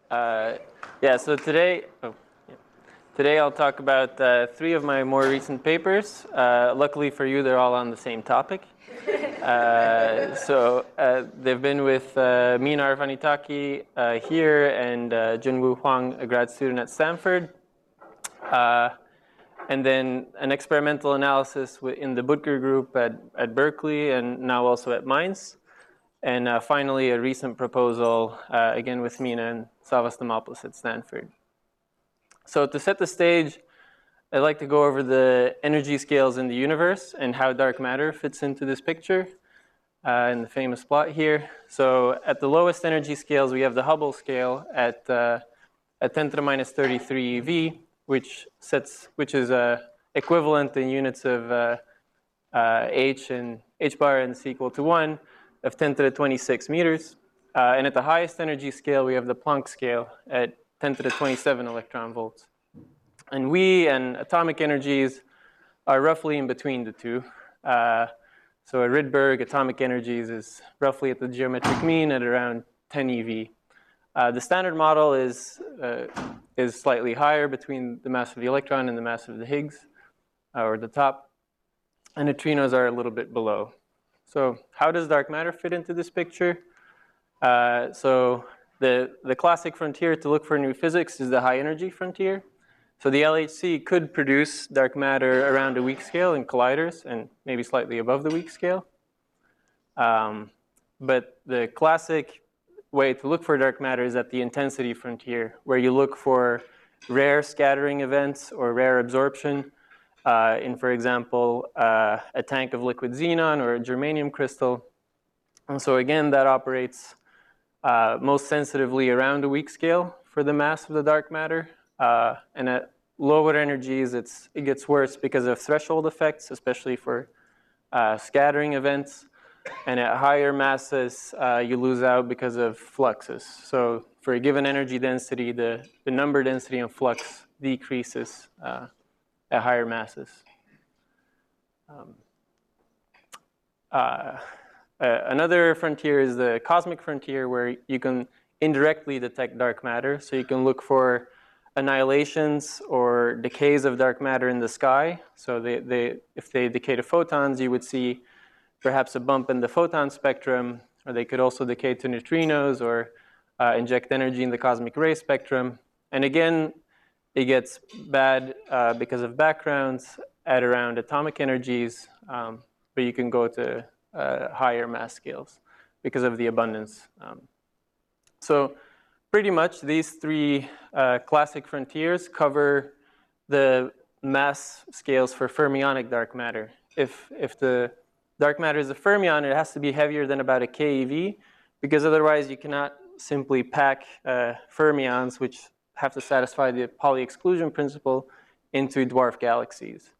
Yeah, so today I'll talk about three of my more recent papers. Luckily for you, they're all on the same topic. They've been with Mina Arvanitaki here and Junwoo Huang, a grad student at Stanford. And then an experimental analysis in the Butger group at Berkeley and now also at Mainz. And finally, a recent proposal, again with Mina and Savas Dimopoulos at Stanford. So to set the stage, I'd like to go over the energy scales in the universe and how dark matter fits into this picture in the famous plot here. So at the lowest energy scales, we have the Hubble scale at 10 to the minus 33 eV, which is equivalent in units of h and h bar and c equal to 1 of 10 to the 26 meters. And at the highest energy scale, we have the Planck scale at 10 to the 27 electron volts. And we and atomic energies are roughly in between the two. So at Rydberg, atomic energies is roughly at the geometric mean at around 10 eV. The standard model is slightly higher between the mass of the electron and the mass of the Higgs, or the top. And neutrinos are a little bit below. So how does dark matter fit into this picture? So the classic frontier to look for new physics is the high energy frontier. So the LHC could produce dark matter around a weak scale in colliders and maybe slightly above the weak scale. But the classic way to look for dark matter is at the intensity frontier, where you look for rare scattering events or rare absorption in, for example, a tank of liquid xenon or a germanium crystal. And so again, that operates most sensitively around a weak scale for the mass of the dark matter. And at lower energies, it gets worse because of threshold effects, especially for scattering events. And at higher masses, you lose out because of fluxes. So for a given energy density, the number density and flux decreases at higher masses. Another frontier is the cosmic frontier, where you can indirectly detect dark matter. So you can look for annihilations or decays of dark matter in the sky. So if they decay to photons, you would see perhaps a bump in the photon spectrum, or they could also decay to neutrinos or inject energy in the cosmic ray spectrum. And again, it gets bad because of backgrounds at around atomic energies, but you can go to higher mass scales because of the abundance. So pretty much these three classic frontiers cover the mass scales for fermionic dark matter. If the dark matter is a fermion, it has to be heavier than about a keV, because otherwise you cannot simply pack fermions, which have to satisfy the Pauli exclusion principle, into dwarf galaxies.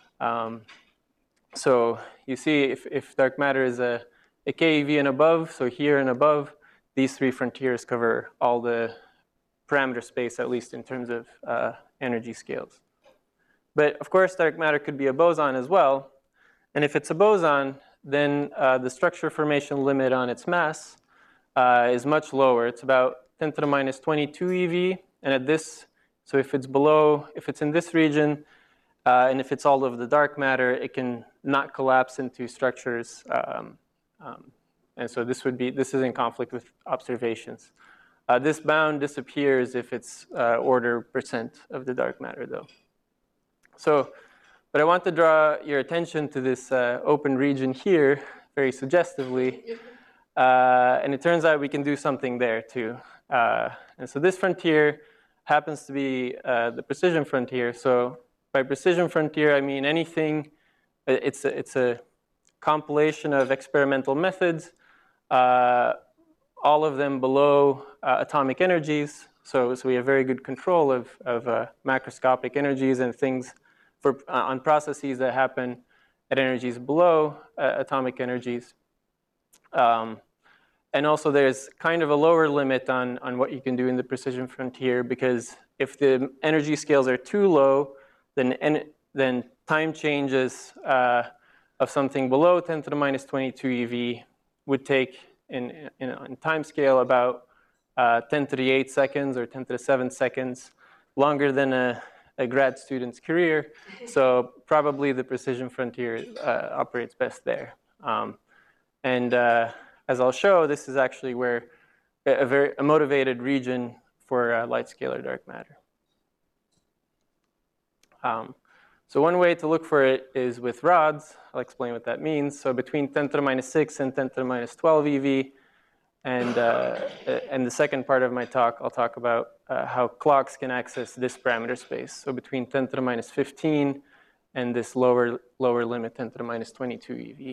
So you see, if dark matter is a keV and above, so here and above, these three frontiers cover all the parameter space, at least in terms of energy scales. But of course, dark matter could be a boson as well. And if it's a boson, then the structure formation limit on its mass is much lower. It's about 10 to the minus 22 eV. And at this, so if it's in this region, and if it's all of the dark matter, it can not collapse into structures. And so this is in conflict with observations. This bound disappears if it's order percent of the dark matter, though. So, but I want to draw your attention to this open region here, very suggestively. And it turns out we can do something there, too. And so this frontier happens to be the precision frontier. So by precision frontier, I mean anything. It's a compilation of experimental methods, all of them below atomic energies. So we have very good control of macroscopic energies and things on processes that happen at energies below atomic energies. And also there's kind of a lower limit on what you can do in the precision frontier, because if the energy scales are too low, then time changes of something below 10 to the minus 22 eV would take in time scale about 10 to the 8 seconds or 10 to the 7 seconds, longer than a grad student's career. So probably the precision frontier operates best there. As I'll show, this is actually where a motivated region for light scalar dark matter. So one way to look for it is with rods. I'll explain what that means. So between 10 to the minus 6 and 10 to the minus 12 eV. And the second part of my talk, I'll talk about how clocks can access this parameter space. So between 10 to the minus 15 and this lower limit, 10 to the minus 22 eV.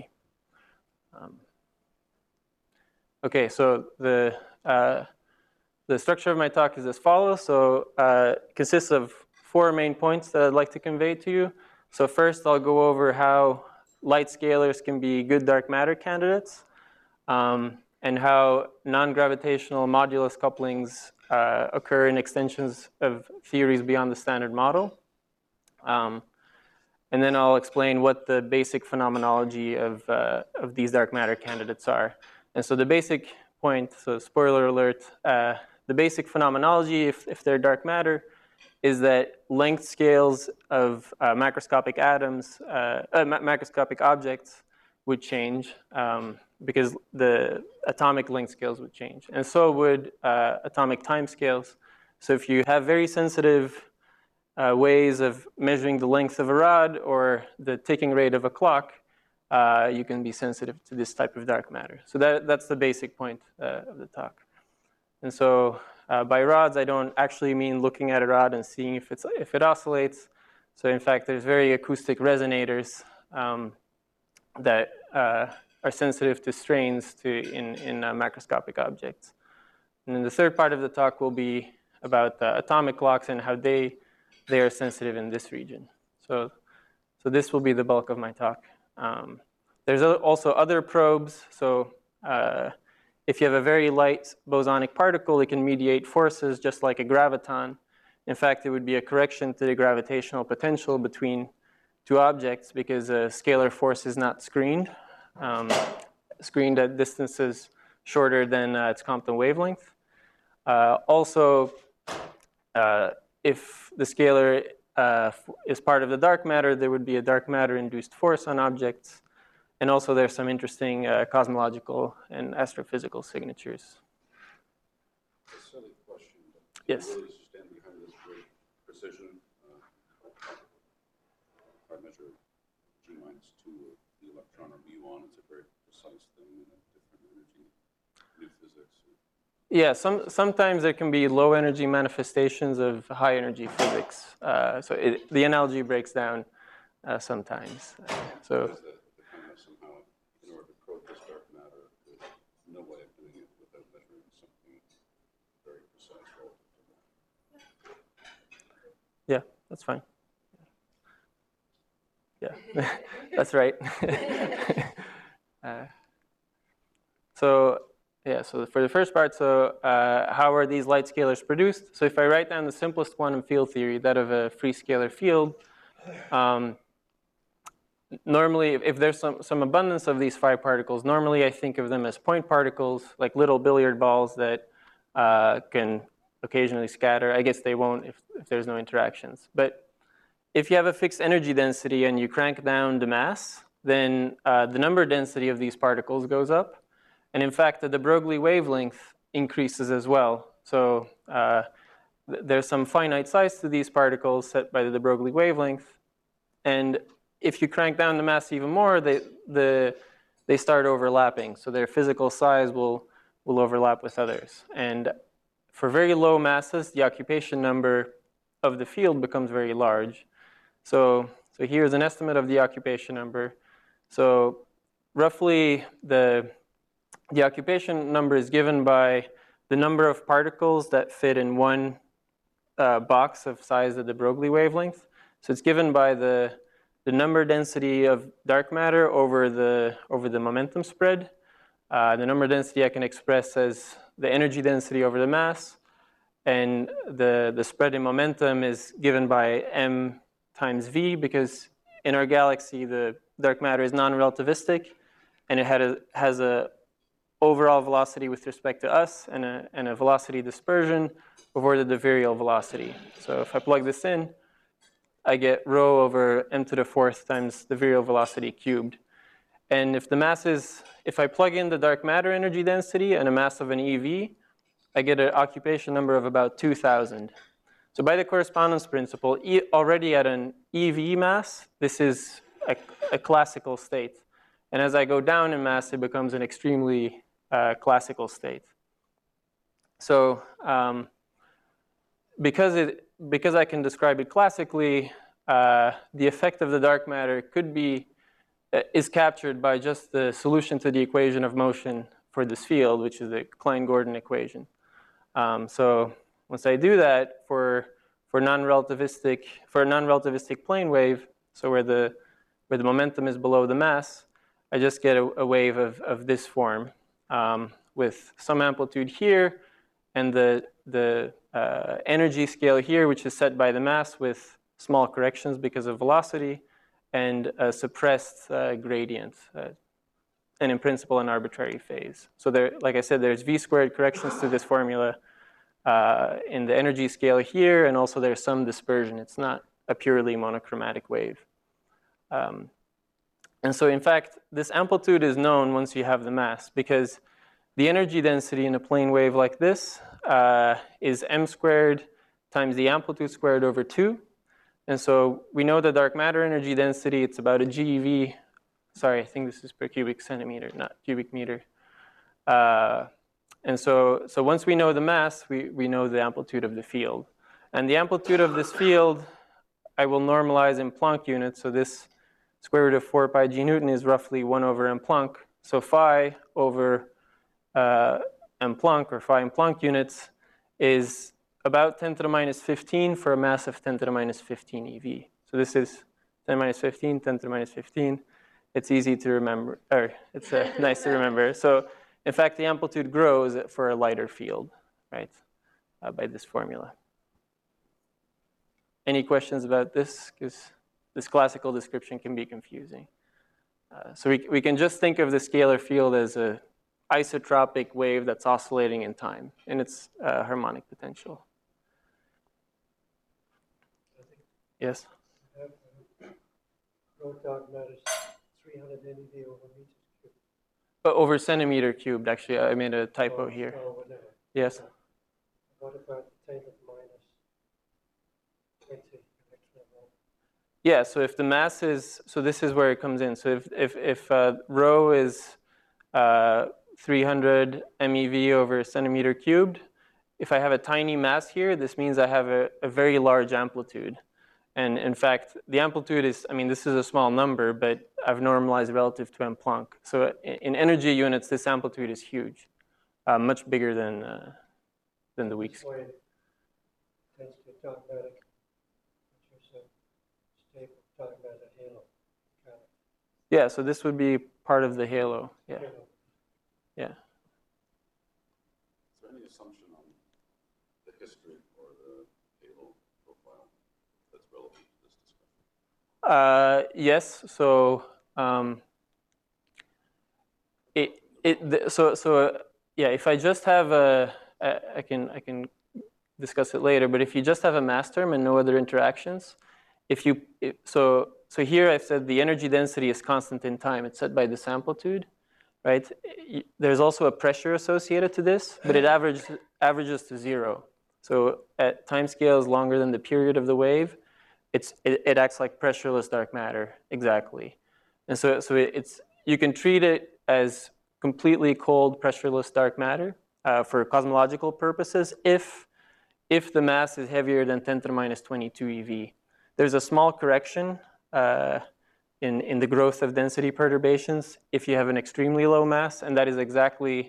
Okay, so the structure of my talk is as follows. So it consists of 4 main points that I'd like to convey to you. So first, I'll go over how light scalars can be good dark matter candidates, and how non-gravitational modulus couplings occur in extensions of theories beyond the standard model. And then I'll explain what the basic phenomenology of these dark matter candidates are. And so the basic point, so spoiler alert, the basic phenomenology, if they're dark matter, is that length scales of macroscopic atoms, macroscopic objects would change because the atomic length scales would change. And so would atomic time scales. So if you have very sensitive ways of measuring the length of a rod or the ticking rate of a clock, you can be sensitive to this type of dark matter. So that's the basic point of the talk. And so by rods, I don't actually mean looking at a rod and seeing if it oscillates. So in fact, there's very acoustic resonators that are sensitive to strains in macroscopic objects. And then the third part of the talk will be about atomic clocks and how they are sensitive in this region. So this will be the bulk of my talk. There's also other probes. So if you have a very light bosonic particle, it can mediate forces just like a graviton. In fact, it would be a correction to the gravitational potential between 2 objects because a scalar force is not screened, screened at distances shorter than its Compton wavelength. Also, if the scalar is part of the dark matter, there would be a dark matter-induced force on objects. And also there's some interesting cosmological and astrophysical signatures. A silly question, but yes. What is stand behind this great precision? If I measure G minus 2 of the electron or muon, it's a very precise thing in a different energy, new physics. Yeah, sometimes there can be low energy manifestations of high energy physics. So the analogy breaks down sometimes. So. Somehow, in order to probe this dark matter, there's no way of doing it without measuring something very precise relative to that. Yeah, that's fine. Yeah, that's right. So for the first part, how are these light scalars produced? So if I write down the simplest quantum field theory, that of a free scalar field, normally, if there's some abundance of these 5 particles, normally I think of them as point particles, like little billiard balls that can occasionally scatter. I guess they won't if there's no interactions. But if you have a fixed energy density and you crank down the mass, then the number density of these particles goes up. And in fact, the de Broglie wavelength increases as well. So there's some finite size to these particles set by the de Broglie wavelength. And if you crank down the mass even more, they start overlapping. So their physical size will overlap with others. And for very low masses, the occupation number of the field becomes very large. So here's an estimate of the occupation number. So roughly the occupation number is given by the number of particles that fit in one box of size of the de Broglie wavelength. So it's given by the number density of dark matter over the momentum spread. The number density I can express as the energy density over the mass. And the spread in momentum is given by m times v, because in our galaxy, the dark matter is non-relativistic, and it has a overall velocity with respect to us and a velocity dispersion over the virial velocity. So if I plug this in, I get rho over m to the fourth times the virial velocity cubed. And if the mass is, if I plug in the dark matter energy density and a mass of an EV, I get an occupation number of about 2,000. So by the correspondence principle, already at an EV mass, this is a classical state. And as I go down in mass, it becomes an extremely classical state. So because I can describe it classically, the effect of the dark matter is captured by just the solution to the equation of motion for this field, which is the Klein-Gordon equation. So once I do that for a non-relativistic plane wave, so where the momentum is below the mass, I just get a wave of this form with some amplitude here and the energy scale here, which is set by the mass with small corrections because of velocity, and a suppressed gradient, and in principle an arbitrary phase. So there, like I said, there's v squared corrections to this formula in the energy scale here, and also there's some dispersion. It's not a purely monochromatic wave. And so in fact, this amplitude is known once you have the mass, because the energy density in a plane wave like this is m squared times the amplitude squared over 2. And so we know the dark matter energy density, it's about a GeV. Sorry, I think this is per cubic centimeter, not cubic meter. And so once we know the mass, we know the amplitude of the field. And the amplitude of this field, I will normalize in Planck units. So this square root of 4 pi g Newton is roughly 1 over m Planck. So phi over m Planck, or phi in Planck units, is about 10 to the minus 15 for a mass of 10 to the minus 15 eV. So this is 10 minus 15, 10 to the minus 15. It's easy to remember, or it's nice to remember. So in fact, the amplitude grows for a lighter field, right, by this formula. Any questions about this? Because this classical description can be confusing. So we can just think of the scalar field as an isotropic wave that's oscillating in time in its harmonic potential. Yes? Rho dark matter is 300 MeV over meters cubed. Over centimeter cubed, actually. I made a typo here. Or whatever. Yes? What about 10 to the minus 20 electron volt? Yeah, so if the mass is, so this is where it comes in. So if rho is 300 MeV over centimeter cubed, if I have a tiny mass here, this means I have a very large amplitude. And in fact, the amplitude is, I mean, this is a small number, but I've normalized relative to m Planck. So in energy units, this amplitude is huge, much bigger than the weak scale. Tends to dark matter, which is a stable dark matter halo. Kind of. Yeah, so this would be part of the halo. Yeah. Halo. Yeah. Is there any assumption on the history or the halo profile that's relevant to this discussion? Yes. So yeah. If I just have I can discuss it later. But if you just have a mass term and no other interactions, so here I've said the energy density is constant in time. It's set by this amplitude, right? There's also a pressure associated to this, but it averages to 0. So at time scales longer than the period of the wave, it acts like pressureless dark matter, exactly. And so you can treat it as completely cold pressureless dark matter for cosmological purposes if the mass is heavier than 10 to the minus 22 eV. There's a small correction in the growth of density perturbations if you have an extremely low mass, and that is exactly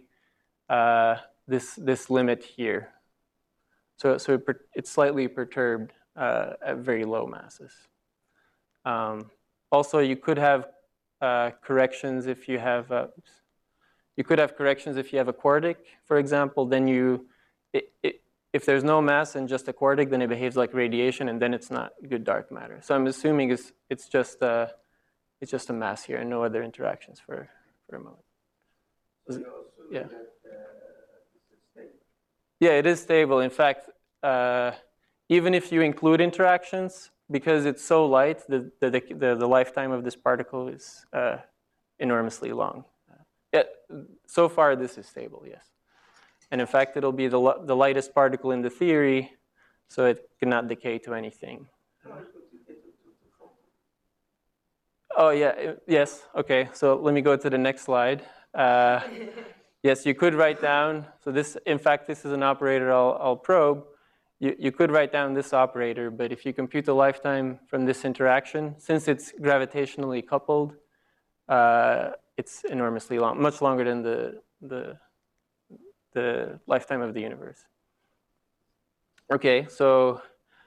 this limit here. So it's slightly perturbed at very low masses. Also, you could have corrections if you have a quartic, for example. Then if there's no mass and just a quartic, then it behaves like radiation, and then it's not good dark matter. So I'm assuming it's just a mass here and no other interactions for a moment. So you also Yeah. Yeah, it is stable. In fact, even if you include interactions, because it's so light, the lifetime of this particle is enormously long. Yeah, so far this is stable, yes. And in fact, it'll be the lightest particle in the theory, so it cannot decay to anything. Oh yeah, yes, okay. So let me go to the next slide. Yes, you could write down, so this, in fact, this is an operator I'll probe. You could write down this operator, but if you compute the lifetime from this interaction, since it's gravitationally coupled, it's enormously long, much longer than the lifetime of the universe. Okay, so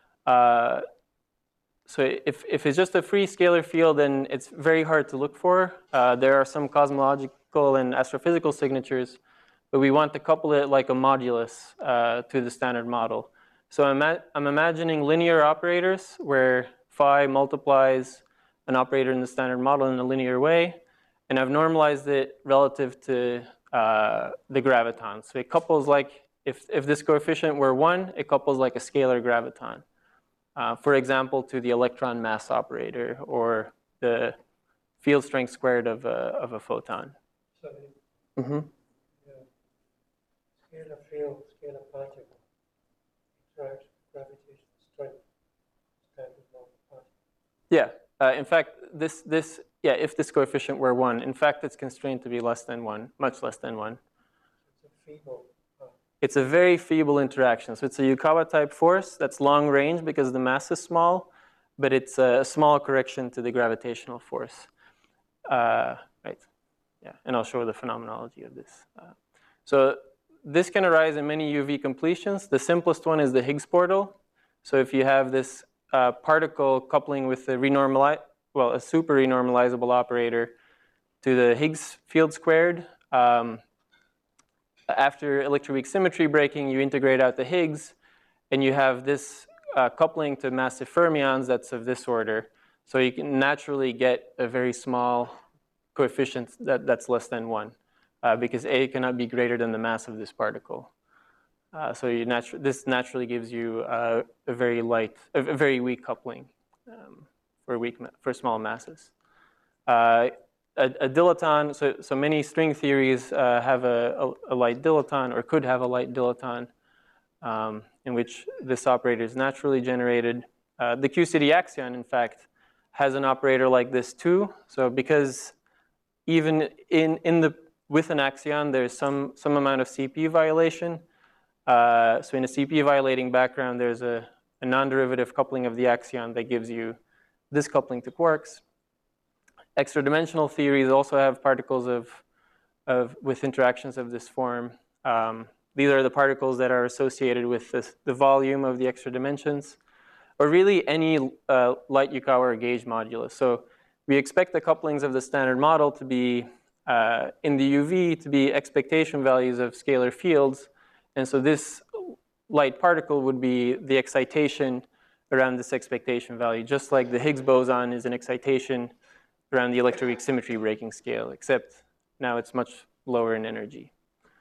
if it's just a free scalar field, then it's very hard to look for. There are some cosmological and astrophysical signatures, but we want to couple it like a modulus to the standard model. So I'm imagining linear operators where phi multiplies an operator in the standard model in a linear way, and I've normalized it relative to the graviton. So it couples like, if this coefficient were 1, it couples like a scalar graviton. For example, to the electron mass operator or the field strength squared of a photon. So Mm-hmm. Scalar field, scalar particle, interacts with gravitational strength, standard model particle. Yeah. In fact, yeah, if this coefficient were 1, in fact, it's constrained to be less than 1, much less than 1. It's a feeble. It's a very feeble interaction. So it's a Yukawa type force that's long range because the mass is small, but it's a small correction to the gravitational force. Right. Yeah, and I'll show the phenomenology of this. So this can arise in many UV completions. The simplest one is the Higgs portal. So if you have this particle coupling with a a super renormalizable operator to the Higgs field squared, after electroweak symmetry breaking, you integrate out the Higgs, and you have this coupling to massive fermions that's of this order. So you can naturally get a very small coefficient that's less than 1, because A cannot be greater than the mass of this particle. So this naturally gives you a very weak coupling for small masses. A dilaton, so many string theories have a light dilaton, or could have a light dilaton, in which this operator is naturally generated. The QCD axion, in fact, has an operator like this too. So because even with an axion, there's some amount of CP violation. So in a CP violating background, there's a non-derivative coupling of the axion that gives you this coupling to quarks. Extra dimensional theories also have particles with interactions of this form. These are the particles that are associated with the volume of the extra dimensions, or really any light Yukawa or gauge modulus. So we expect the couplings of the standard model to be in the UV to be expectation values of scalar fields, and so this light particle would be the excitation around this expectation value, just like the Higgs boson is an excitation around the electroweak symmetry breaking scale, except now it's much lower in energy.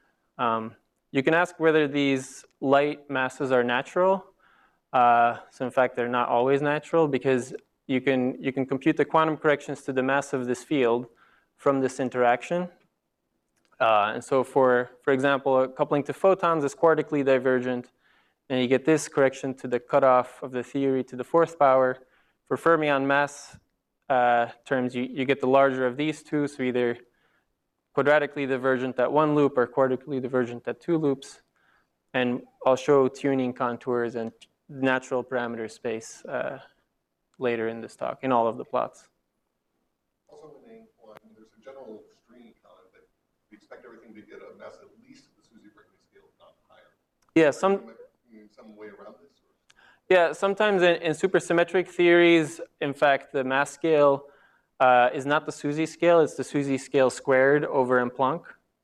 You can ask whether these light masses are natural. So in fact, they're not always natural, because you can compute the quantum corrections to the mass of this field from this interaction. And so for example, a coupling to photons is quartically divergent, and you get this correction to the cutoff of the theory to the 4th power. For fermion mass terms, you get the larger of these two, so either quadratically divergent at 1 loop or quartically divergent at 2 loops. And I'll show tuning contours and natural parameter space later in this talk, in all of the plots. Also in A1, there's a general string comment that we expect everything to get a mass at least at the Susy-Brinkley scale, if not higher. Yeah, some way around this? Yeah, sometimes in supersymmetric theories, in fact, the mass scale is not the Susy scale, it's the Susy scale squared over M Planck.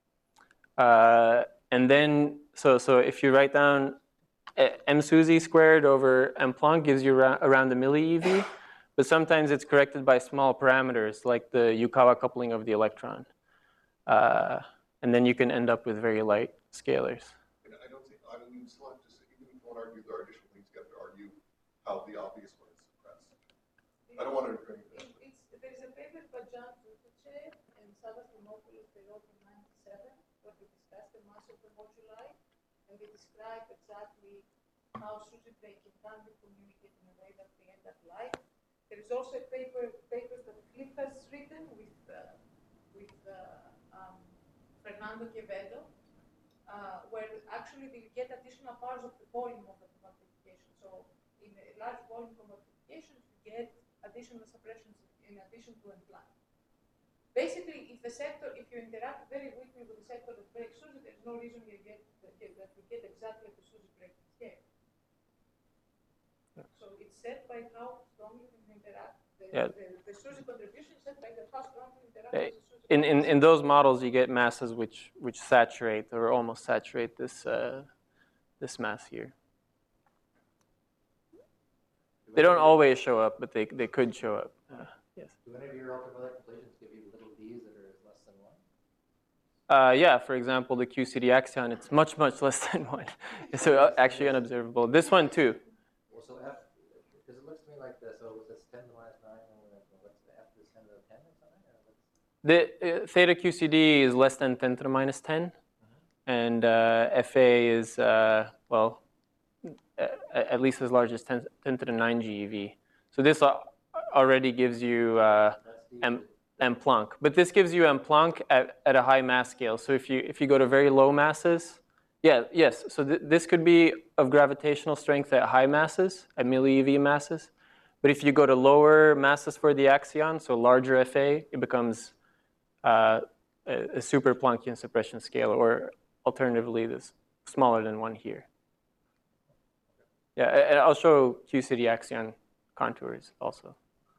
And then, so if you write down M Susy squared over M Planck gives you around a milli eV, but sometimes it's corrected by small parameters like the Yukawa coupling of the electron. And and then you can end up with very light scalars. And I don't think, I mean, you still have to, even if you want to argue there are additional things, you have to argue how the obvious one is suppressed. I don't want to agree with that. There's a paper by John Tutuche and Savas Dimopoulos, they wrote in 97, where they discussed the mass of the moduli, and they describe exactly how SUSY breaking can be communicated in a way that they end up light. There is also a paper that Flip has written with Fernando Quevedo, where actually they get additional powers of the volume of the quantification. So in a large volume quantification, you get additional suppressions in addition to implant. Basically, if you interact very weakly with the sector that breaks SUSY, there's no reason that you get exactly the SUSY breaking scale. So it's set by how strongly you interact. The SUSY contribution is set by how strongly you interact with the SUSY. In those models, you get masses which saturate or almost saturate this this mass here. They don't always show up, but they could show up. Yes. Do any of your ultraviolet completions give you little d's that are less than 1? Yeah, for example, the QCD axion, it's much less than 1. So actually unobservable. This one too. Well, so F, because it looks to me like this, so it's 10 to the minus 9, and what's the F is 10 to the 10 or something? Or The theta QCD is less than 10 to the minus 10, and FA is, well, at least as large as 10 to the 9 GeV. So this already gives you M Planck. But this gives you M Planck at a high mass scale. So if you go to very low masses, yes. So this could be of gravitational strength at high masses, at milli-eV masses. But if you go to lower masses for the axion, so larger FA, it becomes a super Planckian suppression scale, or alternatively, this smaller than 1 here. Yeah, and I'll show QCD axion contours also.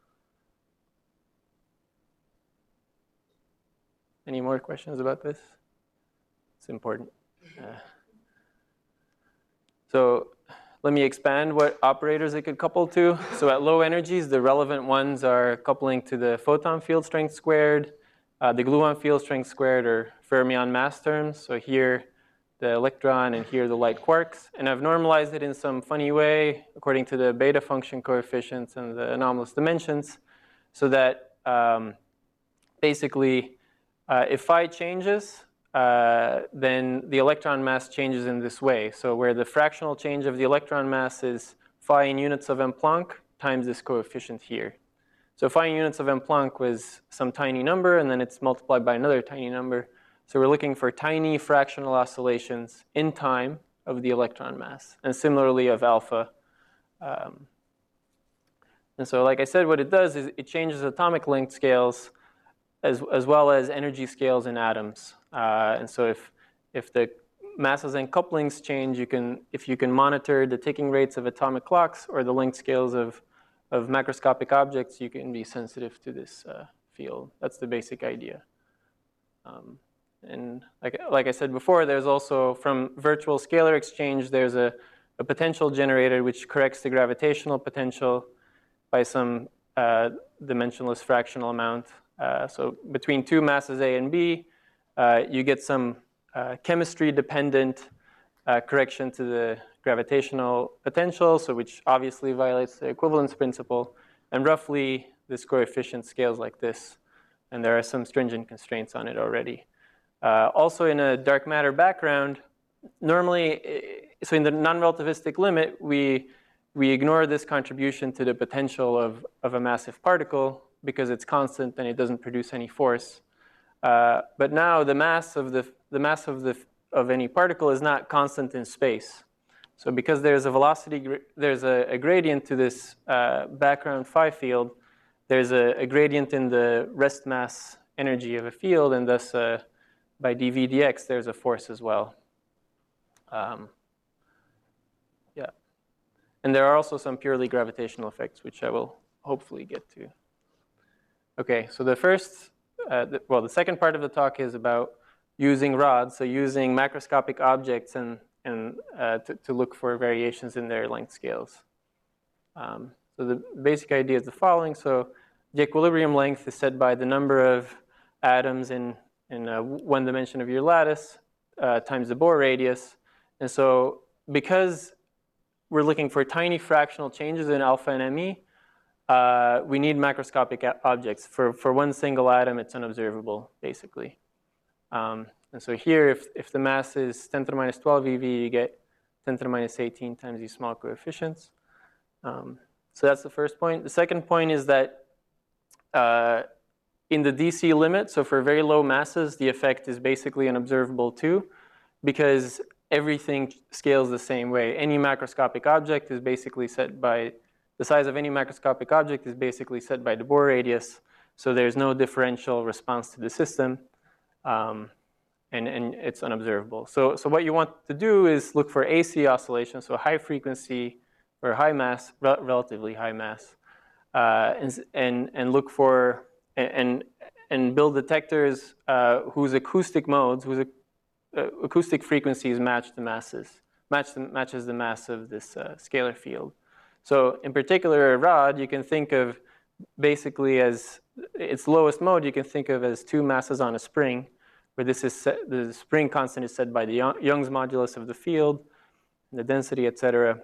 Any more questions about this? It's important. So let me expand what operators it could couple to. So at low energies, the relevant ones are coupling to the photon field strength squared, the gluon field strength squared, or fermion mass terms. So here, the electron, and here the light quarks. And I've normalized it in some funny way according to the beta function coefficients and the anomalous dimensions, so that basically if phi changes, then the electron mass changes in this way. So where the fractional change of the electron mass is phi in units of M Planck times this coefficient here. So phi in units of M Planck was some tiny number, and then it's multiplied by another tiny number. So we're looking for tiny fractional oscillations in time of the electron mass, and similarly of alpha. And so like I said, what it does is it changes atomic length scales as well as energy scales in atoms. And so if the masses and couplings change, if you can monitor the ticking rates of atomic clocks or the length scales of macroscopic objects, you can be sensitive to this field. That's the basic idea. And like I said before, there's also, from virtual scalar exchange, there's a potential generator which corrects the gravitational potential by some dimensionless fractional amount. So between two masses A and B, you get some chemistry-dependent correction to the gravitational potential, so which obviously violates the equivalence principle. And roughly, this coefficient scales like this. And there are some stringent constraints on it already. Also, in a dark matter background, normally, so in the non-relativistic limit, we ignore this contribution to the potential of a massive particle because it's constant and it doesn't produce any force. But now the mass of any particle is not constant in space. So because there's a velocity, there's a gradient to this background phi field, there's a gradient in the rest mass energy of a field, and thus by dV dx, there's a force as well. Yeah. And there are also some purely gravitational effects, which I will hopefully get to. Okay, so the first, the second part of the talk is about using rods, so using macroscopic objects and to look for variations in their length scales. So the basic idea is the following. So the equilibrium length is set by the number of atoms in one dimension of your lattice times the Bohr radius. And so because we're looking for tiny fractional changes in alpha and ME, we need macroscopic objects. For one single atom, it's unobservable, basically. And so here, if the mass is 10 to the minus 12 eV, you get 10 to the minus 18 times these small coefficients. So that's the first point. The second point is that in the DC limit, so for very low masses, the effect is basically unobservable too, because everything scales the same way. Any macroscopic object is basically set by, the size of any macroscopic object is basically set by the Bohr radius, so there's no differential response to the system, and it's unobservable. So what you want to do is look for AC oscillation, so high frequency or high mass, relatively high mass, and look for, and build detectors whose acoustic modes, whose acoustic frequencies match the masses, matches the mass of this scalar field. So in particular, a rod, you can think of basically as its lowest mode, you can think of as two masses on a spring, where this is set, the spring constant is set by the Young's modulus of the field, the density, etc.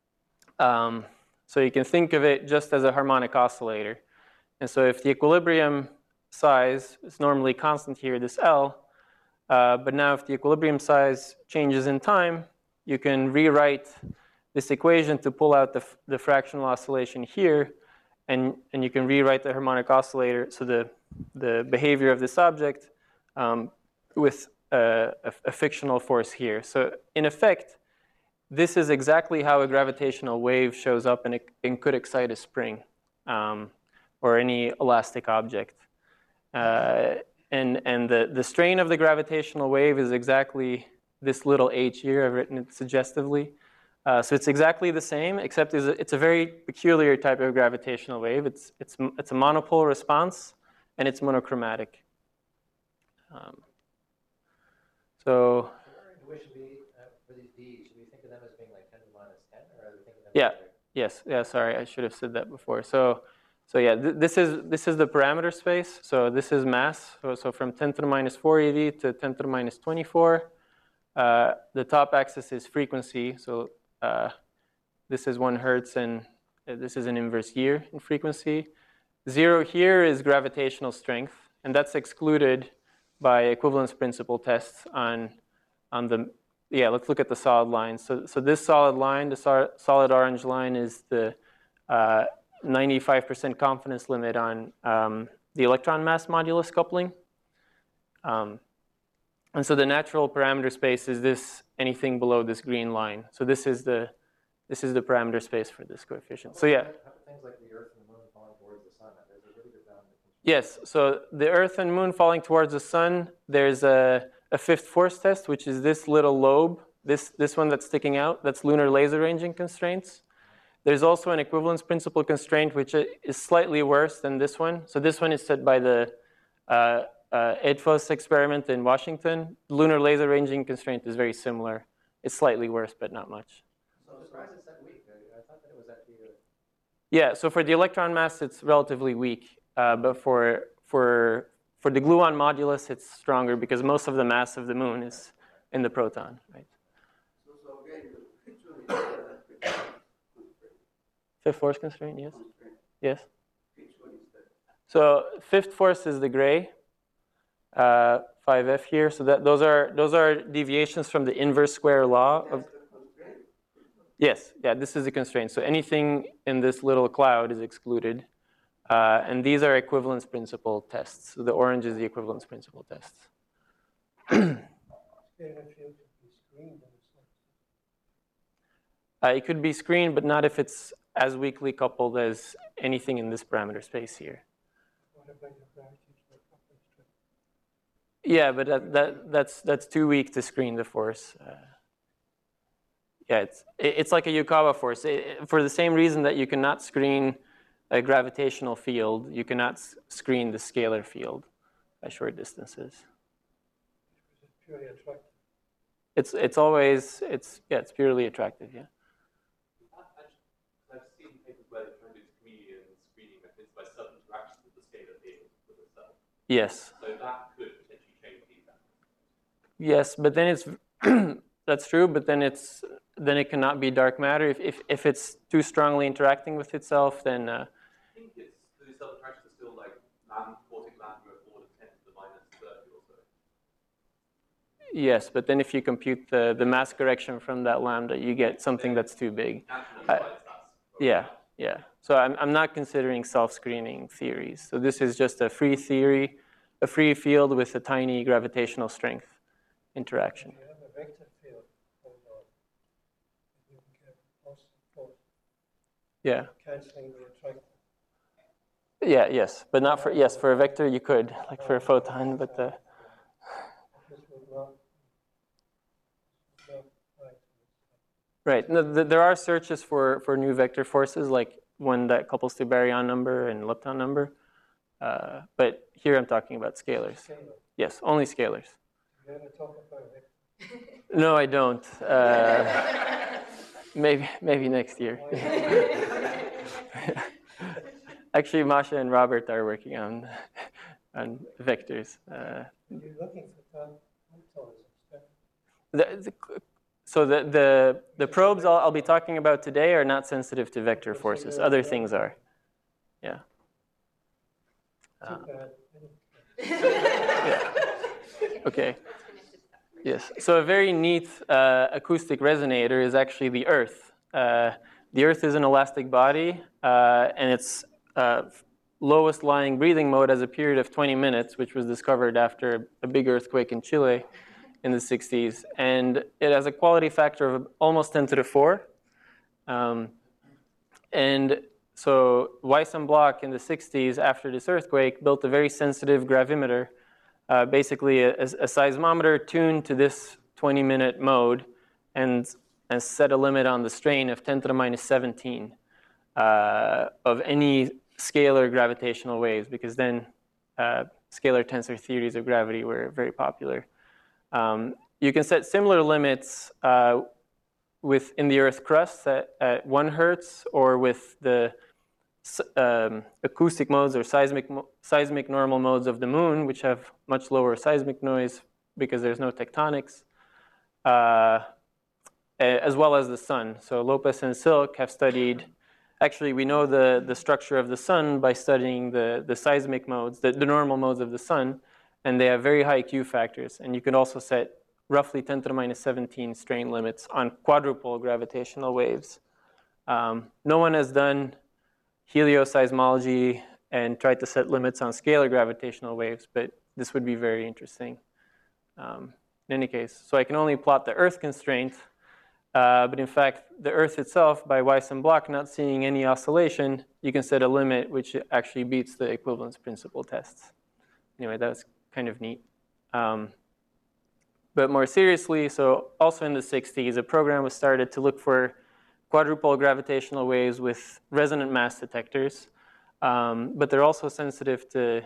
So you can think of it just as a harmonic oscillator. And so if the equilibrium size is normally constant here, this L, but now if the equilibrium size changes in time, you can rewrite this equation to pull out the fractional oscillation here, and you can rewrite the harmonic oscillator, so the behavior of this object with a fictional force here. So in effect, this is exactly how a gravitational wave shows up and could excite a spring or any elastic object. And the strain of the gravitational wave is exactly this little h here. I've written it suggestively. So it's exactly the same, except it's a very peculiar type of gravitational wave. It's a monopole response, and it's monochromatic. So our intuition be for these Ds, should we think of them as being like 10 to the minus 10, or are we thinking of them? Yeah. Yes. Yeah. Sorry, I should have said that before. So yeah, this is the parameter space. So this is mass. So from 10 to the minus 4 eV to 10 to the minus 24. The top axis is frequency. So this is 1 hertz, and this is an inverse year in frequency. 0 here is gravitational strength, and that's excluded by equivalence principle tests on the, yeah, let's look at the solid line. So this solid line, the solid orange line, is the 95% confidence limit on the electron mass modulus coupling. And so the natural parameter space is this, anything below this green line. So this is the parameter space for this coefficient. So yeah. Things like the Earth and the Moon falling towards the sun, there's a really good boundary. Yes, so the Earth and Moon falling towards the sun, there's a fifth force test, which is this little lobe, this one that's sticking out, that's lunar laser ranging constraints. There's also an equivalence principle constraint, which is slightly worse than this one. So this one is set by the EDFOS experiment in Washington. Lunar laser ranging constraint is very similar. It's slightly worse, but not much. So I'm surprised it's that weak. I thought that it was actually good. Yeah, so for the electron mass, it's relatively weak. But for the gluon modulus, it's stronger because most of the mass of the Moon is in the proton, right? So again, the picture is Fifth force constraint, yes? Yes. which one is that? So fifth force is the gray, 5F here. So those are deviations from the inverse square law of. Yes, yeah, this is the constraint. So anything in this little cloud is excluded. And these are equivalence principle tests. So the orange is the equivalence principle tests. It could be screened, but not if it's as weakly coupled as anything in this parameter space here. What about the gravitational coupling strength? Yeah, but that's too weak to screen the force. Yeah, it's like a Yukawa force. For the same reason that you cannot screen a gravitational field, you cannot screen the scalar field at short distances. It's purely attractive. It's purely attractive, yeah. I've seen papers where they're trying to do chameleon screening methods by sudden interactions with the scalar field with itself. Yes. So that could potentially change Yes, but then it's that's true. But then it cannot be dark matter if it's too strongly interacting with itself. Then I think it's the self-attraction is still like lambda 4 to 10 to the minus 30 or so. yes, but then if you compute the mass correction from that lambda, you get something that's too big. Yeah, yeah. So I'm not considering self-screening theories. So this is just a free theory, a free field with a tiny gravitational strength interaction. If you have a vector field going on, you can get positive force Yeah. cancelling the attractor. Yeah, yes, but not for, yes, for a vector you could, like for a photon, but the, This would not right. right. No, there are searches for new vector forces, like one that couples to baryon number and lepton number. But here I'm talking about scalars. Scalar. Yes, only scalars. You ever talk about vector? No, I don't. Maybe next year. Actually, Masha and Robert are working on vectors. You're looking for photons. So the probes I'll be talking about today are not sensitive to vector forces. Other things are. Yeah. Too bad. Yeah. Okay. Yes. So a very neat acoustic resonator is actually the Earth. The Earth is an elastic body, and its lowest lying breathing mode has a period of 20 minutes, which was discovered after a big earthquake in Chile in the 60s. And it has a quality factor of almost 10 to the 4. And so Weiss and Bloch in the 60s, after this earthquake, built a very sensitive gravimeter, basically a seismometer tuned to this 20-minute mode, and set a limit on the strain of 10 to the minus 17 of any scalar gravitational waves, because then scalar tensor theories of gravity were very popular. You can set similar limits in the Earth crust at 1 hertz, or with the acoustic modes or seismic normal modes of the moon, which have much lower seismic noise because there's no tectonics, as well as the sun. So Lopez and Silk have studied, actually we know the structure of the sun by studying the seismic modes, the normal modes of the sun, and they have very high Q factors. And you can also set roughly 10 to the minus 17 strain limits on quadrupole gravitational waves. No one has done helioseismology and tried to set limits on scalar gravitational waves, but this would be very interesting. In any case, so I can only plot the Earth constraint, but in fact, the Earth itself, by Weiss and Bloch not seeing any oscillation, you can set a limit which actually beats the equivalence principle tests. Anyway, that was kind of neat. But more seriously, so also in the 60s, a program was started to look for quadrupole gravitational waves with resonant mass detectors, but they're also sensitive to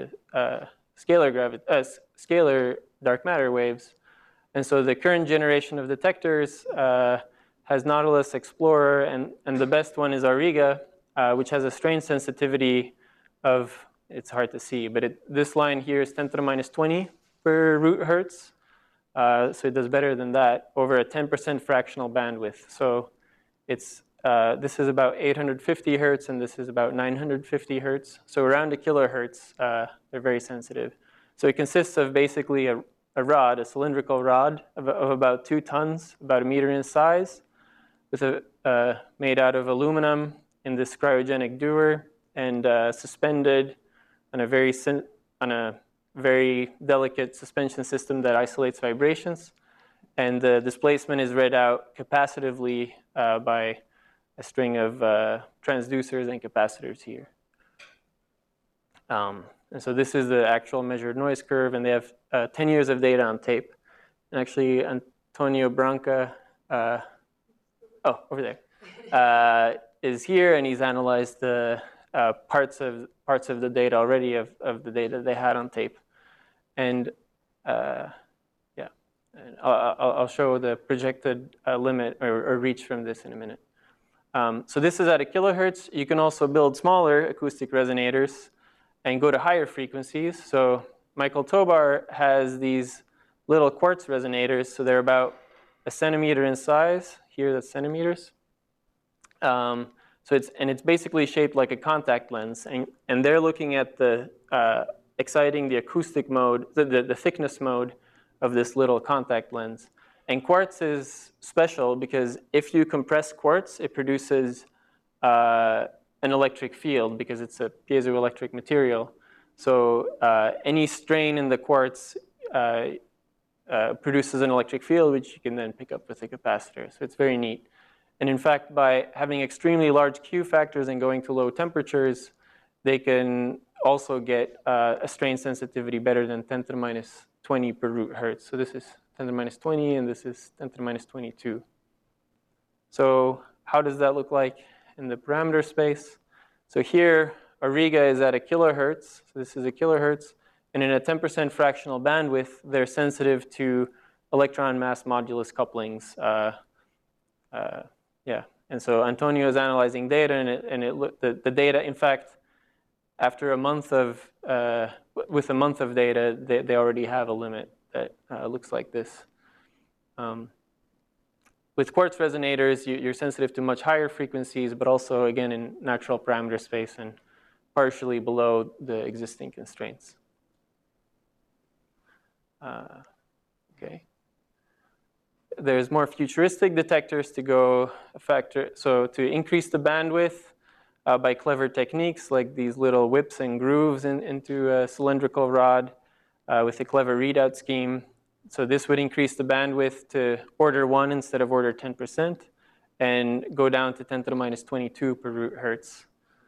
scalar dark matter waves. And so the current generation of detectors has Nautilus Explorer, and the best one is Auriga, which has a strain sensitivity of, it's hard to see, but this line here is 10 to the minus 20 per root hertz. So it does better than that over a 10% fractional bandwidth. So it's this is about 850 hertz, and this is about 950 hertz. So around a kilohertz, they're very sensitive. So it consists of basically a rod, a cylindrical rod of about 2 tons, about 1 meter in size, with made out of aluminum in this cryogenic dewar, and suspended on a very delicate suspension system that isolates vibrations. And the displacement is read out capacitively by a string of transducers and capacitors here. And so this is the actual measured noise curve, and they have 10 years of data on tape. And actually, Antonio Branca, over there, is here, and he's analyzed the parts of the data already of the data they had on tape. And yeah, and I'll show the projected limit or reach from this in a minute. So this is at a kilohertz. You can also build smaller acoustic resonators and go to higher frequencies. So Michael Tobar has these little quartz resonators. So they're about a centimeter in size. Here, that's centimeters. So it's basically shaped like a contact lens, and they're looking at the exciting the acoustic mode, the thickness mode of this little contact lens. And quartz is special because if you compress quartz, it produces an electric field because it's a piezoelectric material. So any strain in the quartz produces an electric field, which you can then pick up with a capacitor. So it's very neat. And in fact, by having extremely large Q factors and going to low temperatures, they can also get a strain sensitivity better than 10 to the minus 20 per root hertz. So this is 10 to the minus 20, and this is 10 to the minus 22. So how does that look like in the parameter space? So here, Auriga is at a kilohertz. So this is a kilohertz. And in a 10% fractional bandwidth, they're sensitive to electron mass modulus couplings. Yeah, and so Antonio is analyzing data, and the data, in fact, after a month of, with a month of data, they already have a limit that looks like this. With quartz resonators, you're sensitive to much higher frequencies, but also, again, in natural parameter space and partially below the existing constraints. Okay. There's more futuristic detectors to go a factor. So to increase the bandwidth by clever techniques like these little whips and grooves into a cylindrical rod with a clever readout scheme. So this would increase the bandwidth to order 1 instead of order 10% and go down to 10 to the minus 22 per root hertz.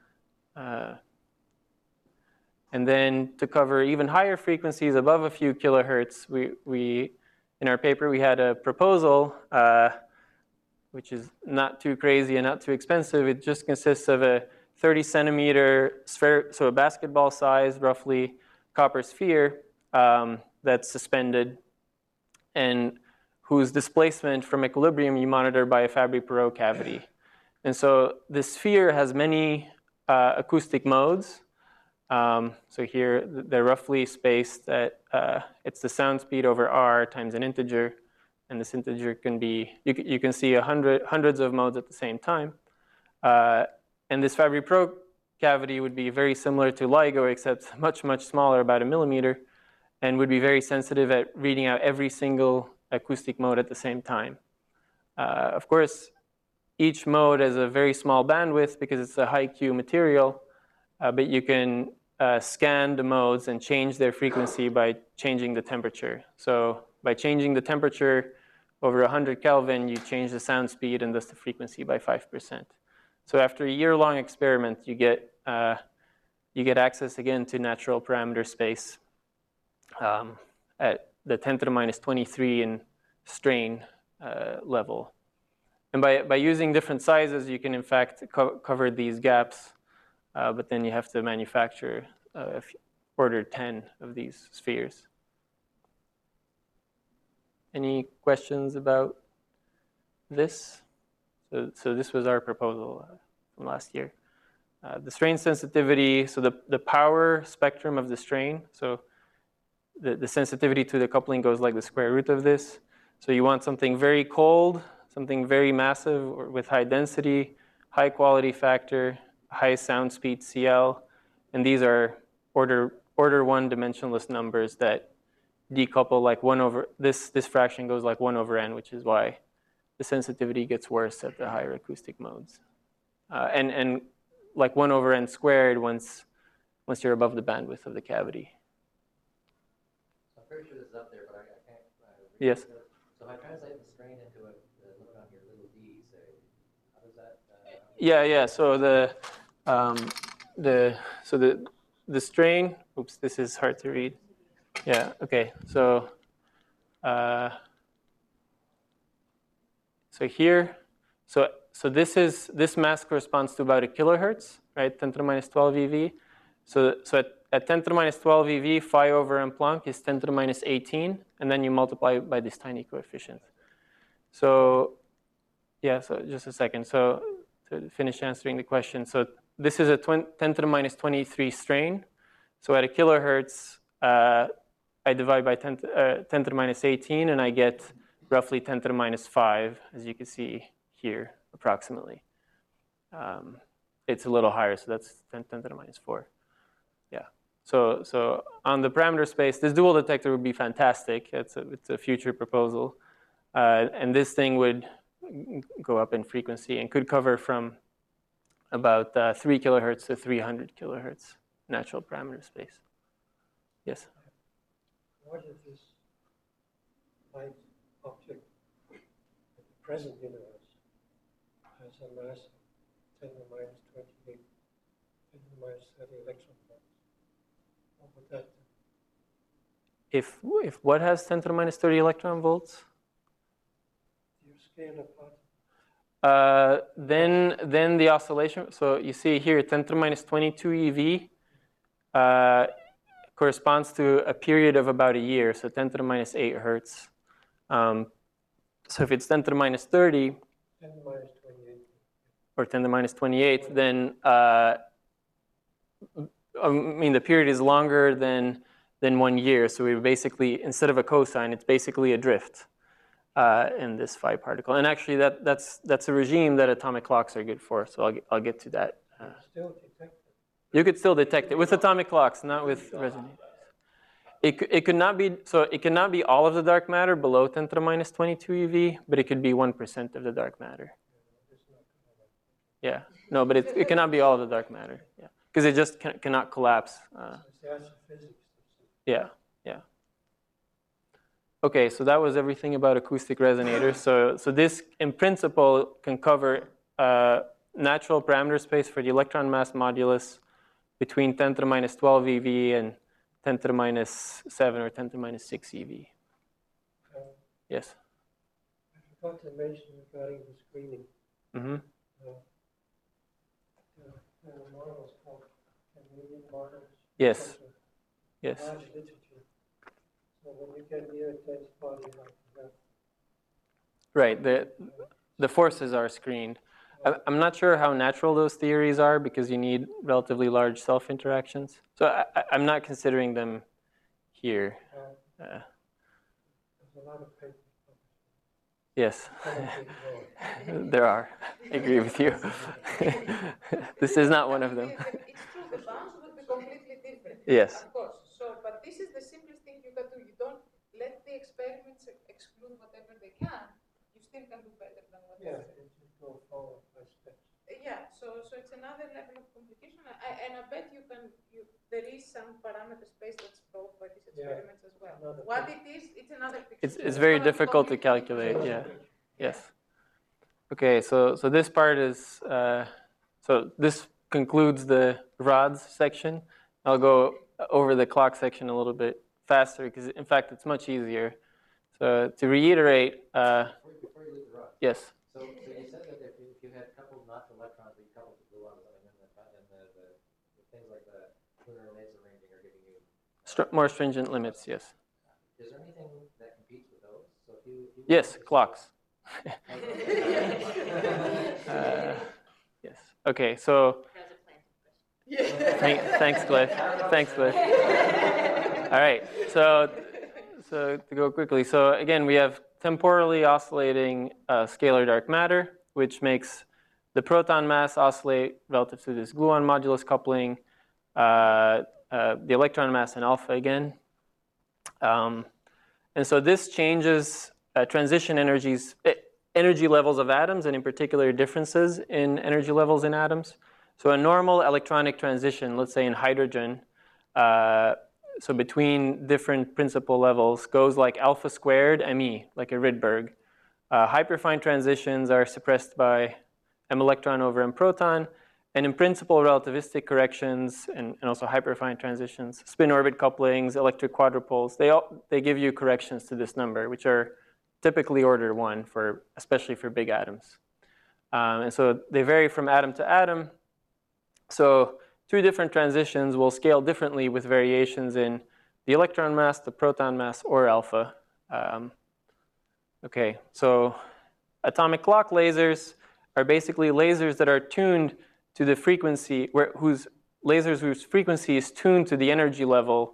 And then to cover even higher frequencies above a few kilohertz, we in our paper, we had a proposal, which is not too crazy and not too expensive. It just consists of a 30-centimeter sphere, so a basketball size, roughly, copper sphere that's suspended and whose displacement from equilibrium you monitor by a Fabry-Perot cavity. And so this sphere has many acoustic modes. So here, they're roughly spaced at, it's the sound speed over R times an integer. And this integer can be, you can see hundreds of modes at the same time. And this Fabry-Perot cavity would be very similar to LIGO, except much, much smaller, about 1 millimeter, and would be very sensitive at reading out every single acoustic mode at the same time. Of course, each mode has a very small bandwidth because it's a high Q material, but you can scan the modes and change their frequency by changing the temperature. So by changing the temperature over 100 Kelvin, you change the sound speed and thus the frequency by 5%. So after a year-long experiment, you get access again to natural parameter space at the 10 to the minus 23 in strain level. And by using different sizes, you can in fact cover these gaps. But then you have to manufacture order 10 of these spheres. Any questions about this? So this was our proposal from last year. The strain sensitivity, so the power spectrum of the strain, so the sensitivity to the coupling goes like the square root of this. So you want something very cold, something very massive or with high density, high quality factor, high sound speed CL, and these are order 1 dimensionless numbers that decouple like 1 over, this fraction goes like 1 over n, which is why the sensitivity gets worse at the higher acoustic modes. And like 1 over n squared once you're above the bandwidth of the cavity. I'm pretty sure this is up there, but I can't read Yes. it. So if I translate the strain into a look on your little d, say, how does that? Yeah. So the strain. Oops, this is hard to read. Yeah. Okay. So here, so this mass corresponds to about a kilohertz, right? 10 to the minus 12 eV. So at 10 to the minus 12 eV, phi over m Planck is 10 to the minus 18, and then you multiply by this tiny coefficient. So yeah. So just a second. So to finish answering the question, so this is a 10 to the minus 23 strain. So at a kilohertz, I divide by 10 to the minus 18, and I get roughly 10 to the minus 5, as you can see here, approximately. It's a little higher, so that's 10 to the minus 4. Yeah. So on the parameter space, this dual detector would be fantastic. It's a future proposal. And this thing would go up in frequency and could cover from about 3 kilohertz to 300 kilohertz natural parameter space. Yes? What if this light object at the present universe has a mass of 10 to the minus 28, 10 to the minus 30 electron volts? What would that do? If what has 10 to the minus 30 electron volts? You scale apart. Then the oscillation, so you see here 10 to the minus 22 eV corresponds to a period of about a year, so 10 to the minus 8 hertz. So if it's 10 to the minus 30, 10 to the minus 28. or 10 to the minus 28, then I mean the period is longer than 1 year. So we basically, instead of a cosine, it's basically a drift in this phi particle. And actually, that's a regime that atomic clocks are good for. So I'll get to that. Still detect it. You could still detect it with atomic clocks, not with resonators. It could not be, so it cannot be all of the dark matter below 10 to the minus 22 eV, but it could be 1% of the dark matter. Yeah, no, but it cannot be all of the dark matter. Yeah, because it just cannot collapse. It's the astrophysics. Yeah. Okay, so that was everything about acoustic resonators. So this, in principle, can cover natural parameter space for the electron mass modulus between 10 to the minus 12 eV and 10 to the minus 7 or 10 to the minus 6 eV. Yes? I forgot to mention regarding the screening. Mm-hmm. The models called Canadian models. Yes. Yes. Large literature. So when you get near a dense body like that. Right. The forces are screened. I'm not sure how natural those theories are because you need relatively large self-interactions. So I'm not considering them here. There's a lot of papers. Yes, there are. I agree with you. This is not one of them. It's true, the bounds would be completely different. Yes. Of course. So, but this is the simplest thing you can do. You don't let the experiments exclude whatever they can. You still can do better than what Yeah, it just go forward by steps. Yeah, so it's another level of complication, and I bet there is some parameter space that's brought by these experiments as well. Another What thing. it is, it's another picture. It's very not difficult to completely calculate. different. Yeah. Yes. Okay. So this part is so this concludes the rods section. I'll go over the clock section a little bit faster because in fact it's much easier. So to reiterate. Before you leave the rod. Yes. So you said that if you had coupled not electrons, but you coupled the gluons, and the things like the lunar laser ranging are giving you More stringent limits. Yes. Is there anything that competes with those? So if you Yes. Clocks. Yes. Okay. So. Thanks, Cliff. Thanks, Cliff. All right. So to go quickly. So again, we have temporally oscillating scalar dark matter, which makes the proton mass oscillate relative to this gluon modulus coupling, the electron mass in alpha again. And so this changes transition energies, energy levels of atoms, and in particular differences in energy levels in atoms. So a normal electronic transition, let's say in hydrogen, so between different principal levels, goes like alpha squared ME, like a Rydberg. Hyperfine transitions are suppressed by M electron over M proton, and in principle, relativistic corrections and also hyperfine transitions, spin orbit couplings, electric quadrupoles, they give you corrections to this number, which are typically order 1, especially for big atoms. And so they vary from atom to atom. So 2 different transitions will scale differently with variations in the electron mass, the proton mass, or alpha. Okay, so atomic clock lasers are basically lasers that are tuned to the frequency, whose frequency is tuned to the energy level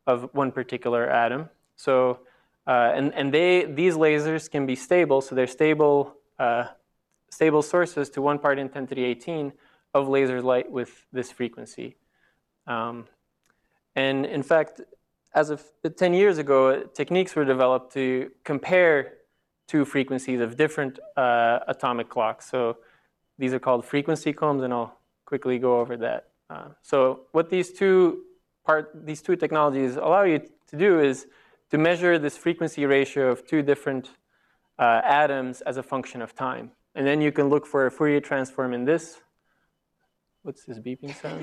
of one particular atom. So, these lasers can be stable, so they're stable sources to 1 part in 10 to the 18 of laser light with this frequency. And in fact, as of 10 years ago, techniques were developed to compare two frequencies of different atomic clocks. So these are called frequency combs, and I'll quickly go over that. So what these two technologies allow you to do is to measure this frequency ratio of two different atoms as a function of time. And then you can look for a Fourier transform in this. What's this beeping sound?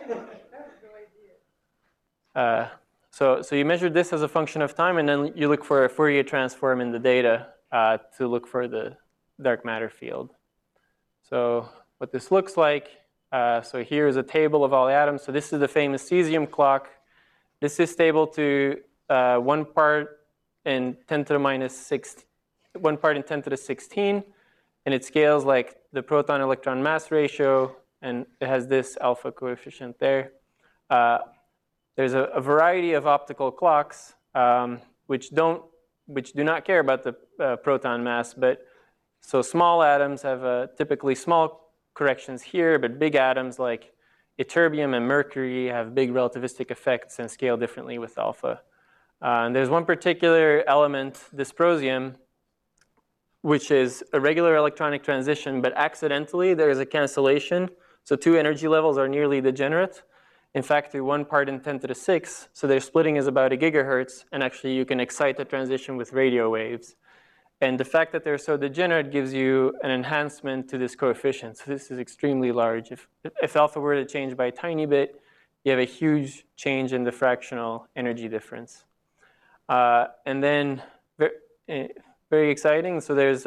So you measure this as a function of time, and then you look for a Fourier transform in the data to look for the dark matter field. So what this looks like, so here is a table of all atoms. So this is the famous cesium clock. This is stable to 1 part in 10 to the minus 6, 1 part in 10 to the 16, and it scales like the proton-electron mass ratio, and it has this alpha coefficient there. There's a variety of optical clocks which do not care about the proton mass, but so small atoms have typically small corrections here, but big atoms like ytterbium and mercury have big relativistic effects and scale differently with alpha. And there's one particular element, dysprosium, which is a regular electronic transition, but accidentally there is a cancellation. So two energy levels are nearly degenerate. In fact, to 1 part in 10 to the 6, so their splitting is about 1 gigahertz, and actually you can excite the transition with radio waves. And the fact that they're so degenerate gives you an enhancement to this coefficient. So this is extremely large. If alpha were to change by a tiny bit, you have a huge change in the fractional energy difference. And then, very exciting, so there's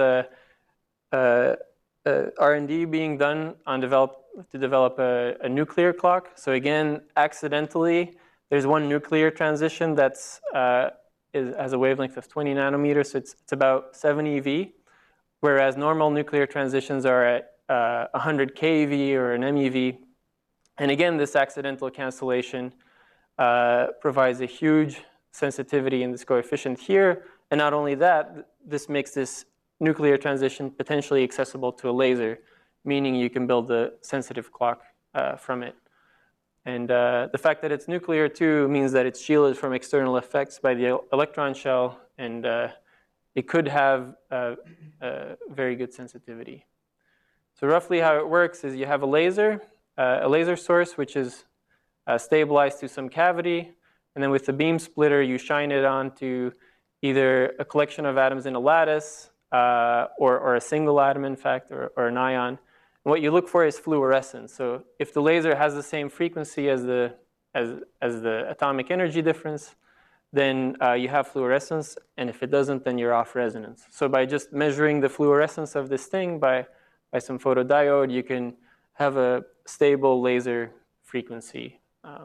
R&D being done on to develop a nuclear clock. So again, accidentally, there's one nuclear transition that's has a wavelength of 20 nanometers, so it's about 7 eV, whereas normal nuclear transitions are at 100 keV or an MeV. And again, this accidental cancellation provides a huge sensitivity in this coefficient here. And not only that, this makes this nuclear transition potentially accessible to a laser, meaning you can build a sensitive clock from it. And the fact that it's nuclear, too, means that it's shielded from external effects by the electron shell, and it could have very good sensitivity. So roughly how it works is you have a laser source, which is stabilized to some cavity, and then with the beam splitter, you shine it onto either a collection of atoms in a lattice, or a single atom, in fact, or an ion. And what you look for is fluorescence. So if the laser has the same frequency as the atomic energy difference, then you have fluorescence, and if it doesn't, then you're off resonance. So by just measuring the fluorescence of this thing by some photodiode, you can have a stable laser frequency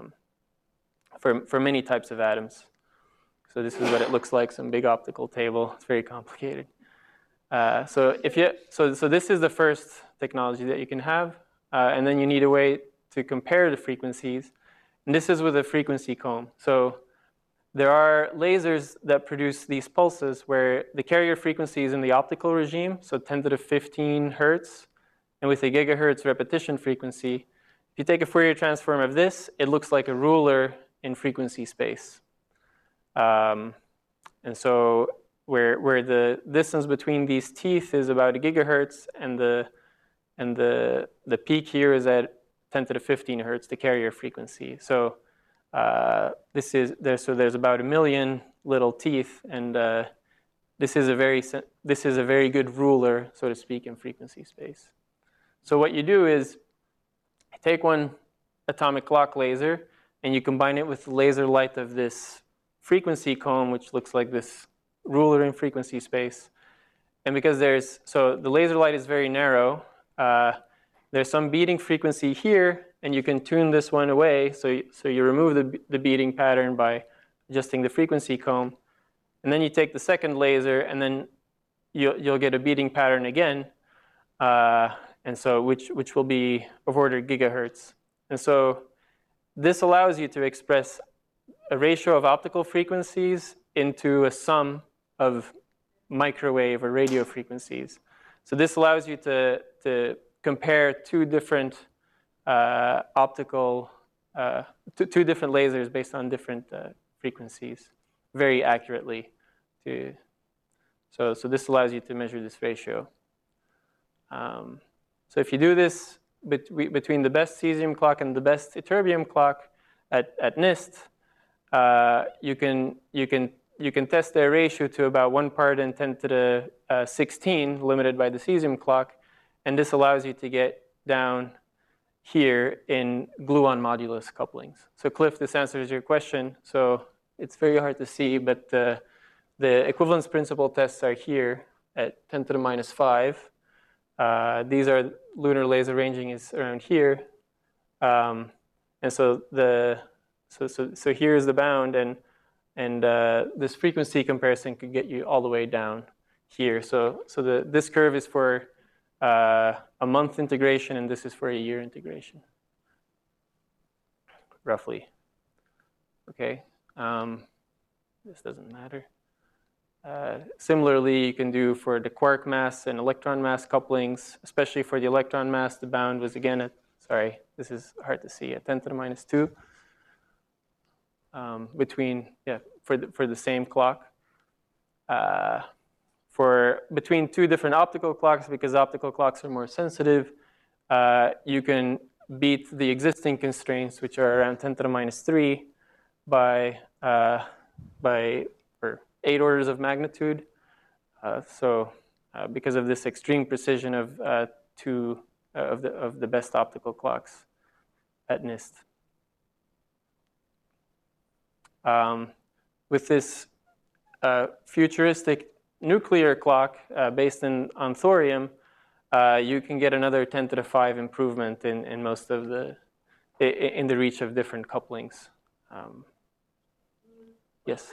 for many types of atoms. So this is what it looks like, some big optical table. It's very complicated. So this is the first technology that you can have, and then you need a way to compare the frequencies, and this is with a frequency comb. So there are lasers that produce these pulses where the carrier frequency is in the optical regime, so 10 to the 15 hertz, and with a gigahertz repetition frequency. If you take a Fourier transform of this, it looks like a ruler in frequency space. And so where the distance between these teeth is about 1 gigahertz, and the peak here is at 10 to the 15 hertz, the carrier frequency. So there's about 1 million little teeth, and this is a very good ruler, so to speak, in frequency space. So what you do is you take one atomic clock laser and you combine it with the laser light of this frequency comb, which looks like this ruler in frequency space. And because so the laser light is very narrow, there's some beating frequency here, and you can tune this one away. So you remove the beating pattern by adjusting the frequency comb. And then you take the second laser, and then you'll get a beating pattern again, and so which will be of order gigahertz. And so this allows you to express a ratio of optical frequencies into a sum of microwave or radio frequencies. So this allows you to compare two different two different lasers based on different frequencies very accurately. So this allows you to measure this ratio. So if you do this between the best cesium clock and the best ytterbium clock at NIST, you can test their ratio to about 1 part in 10 to the 16, limited by the cesium clock, and this allows you to get down here in gluon modulus couplings. So Cliff, this answers your question. So it's very hard to see, but the equivalence principle tests are here at 10 to the minus 5. These are lunar laser ranging is around here, and so so here is the bound, and this frequency comparison could get you all the way down here. So this curve is for a month integration, and this is for a year integration, roughly. Okay, this doesn't matter. Similarly, you can do for the quark mass and electron mass couplings, especially for the electron mass, the bound was again at, sorry, this is hard to see, at 10 to the minus 2 for the same clock. For between two different optical clocks, because optical clocks are more sensitive, you can beat the existing constraints, which are around 10 to the minus 3 by 8 orders of magnitude. Because of this extreme precision of two of the best optical clocks at NIST. With this futuristic nuclear clock based on thorium, you can get another 10 to the 5 improvement in most of in the reach of different couplings. Yes.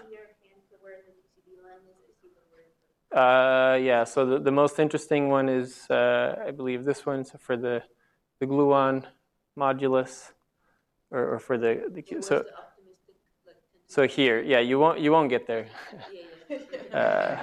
Yeah, so the most interesting one is, I believe, this one. So for the gluon modulus, or for the so here, yeah, you won't get there. Yeah.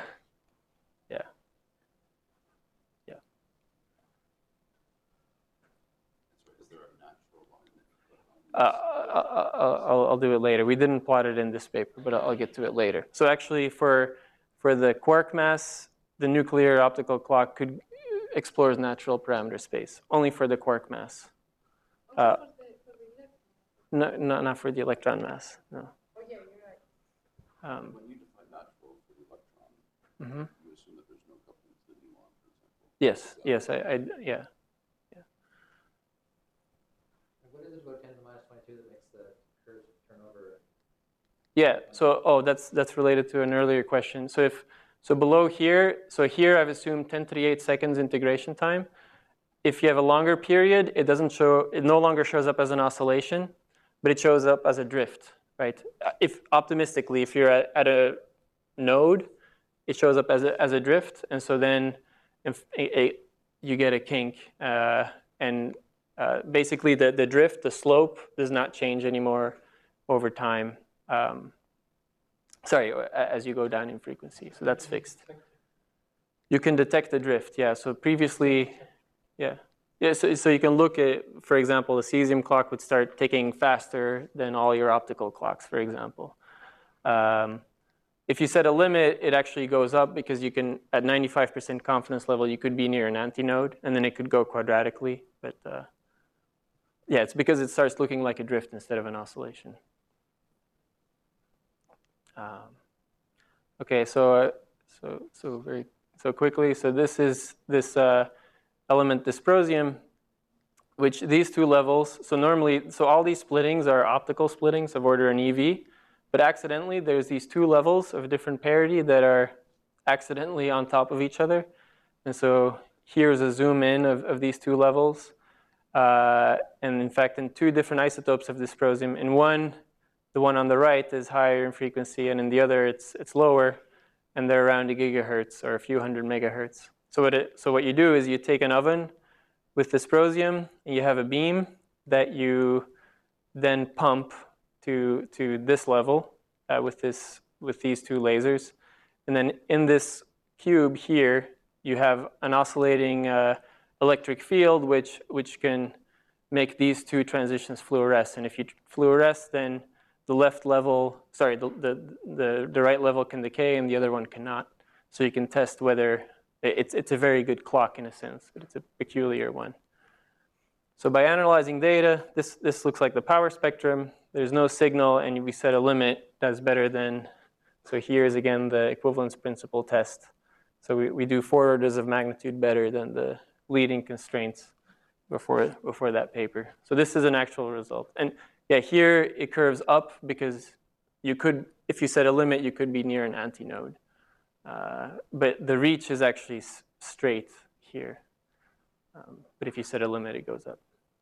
Is there a natural line? I'll do it later. We didn't plot it in this paper, but I'll get to it later. So actually, for the quark mass, the nuclear optical clock explores natural parameter space, only for the quark mass. For the Not for the electron mass, no. Oh yeah, you're right. When you define natural for the electron, you assume that there's no coupling to the muon, for example. Yes, yeah. What is it about 10 to the minus 22 that makes the curves turn over? Yeah, so that's related to an earlier question. So below here, here I've assumed 10 to the 8 seconds integration time. If you have a longer period, it no longer shows up as an oscillation, but it shows up as a drift, right? If optimistically, if you're at a node, it shows up as a drift, and so then you get a kink, and basically the drift, the slope, does not change anymore over time. As you go down in frequency, so that's fixed. You can detect the drift, yeah. So previously, yeah. So you can look at, for example, the cesium clock would start ticking faster than all your optical clocks, for example. If you set a limit, it actually goes up because you can, at 95% confidence level, you could be near an antinode, and then it could go quadratically. But yeah, it's because it starts looking like a drift instead of an oscillation. Okay, so quickly, so this is this element dysprosium, which these two levels, so all these splittings are optical splittings of order an EV, but accidentally there's these two levels of different parity that are accidentally on top of each other. And so here's a zoom in of these two levels. And in fact, in two different isotopes of dysprosium, in one, the one on the right is higher in frequency, and in the other it's lower, and they're around a gigahertz or a few hundred megahertz. So what you do is you take an oven with dysprosium, and you have a beam that you then pump to this level with these two lasers. And then in this cube here, you have an oscillating electric field which can make these two transitions fluoresce. And if you fluoresce, then the left level, sorry, the right level can decay and the other one cannot. So you can test whether it's a very good clock in a sense, but it's a peculiar one. So by analyzing data, this looks like the power spectrum. There's no signal, and we set a limit that's better than. So here's again the equivalence principle test. So we do 4 orders of magnitude better than the leading constraints before that paper. So this is an actual result. And yeah, here it curves up because you could, if you set a limit, you could be near an antinode. But the reach is actually straight here. But if you set a limit, it goes up.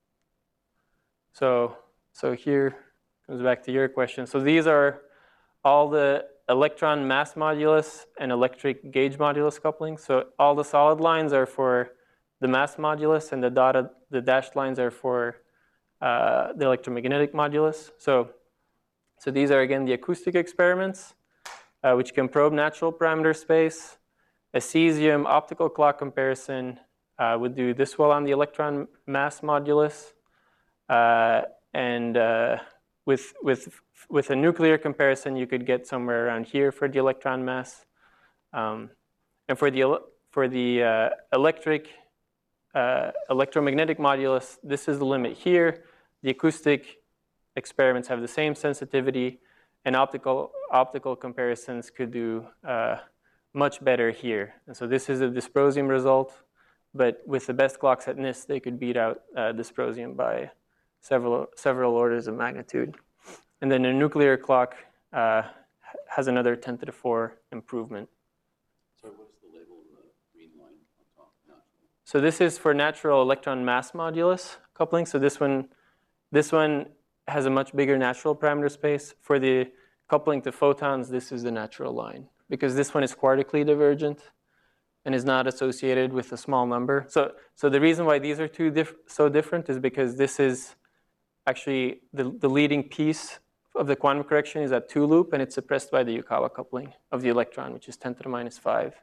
So here comes back to your question. So these are all the electron mass modulus and electric gauge modulus couplings. So all the solid lines are for the mass modulus, and the dashed lines are for the electromagnetic modulus. So these are again the acoustic experiments, which can probe natural parameter space. A cesium optical clock comparison would do this well on the electron mass modulus, and with a nuclear comparison, you could get somewhere around here for the electron mass, and for the electromagnetic modulus, this is the limit here. The acoustic experiments have the same sensitivity, and optical comparisons could do much better here. And so this is a dysprosium result, but with the best clocks at NIST, they could beat out dysprosium by several orders of magnitude. And then a nuclear clock has another 10 to the 4 improvement. Sorry, what is the label in the green line on top? Natural. So this is for natural electron mass modulus coupling. So this one has a much bigger natural parameter space. For the coupling to photons, this is the natural line, because this one is quartically divergent and is not associated with a small number. So the reason why these are so different is because this is actually the leading piece of the quantum correction is at 2 loop, and it's suppressed by the Yukawa coupling of the electron, which is 10 to the minus 5.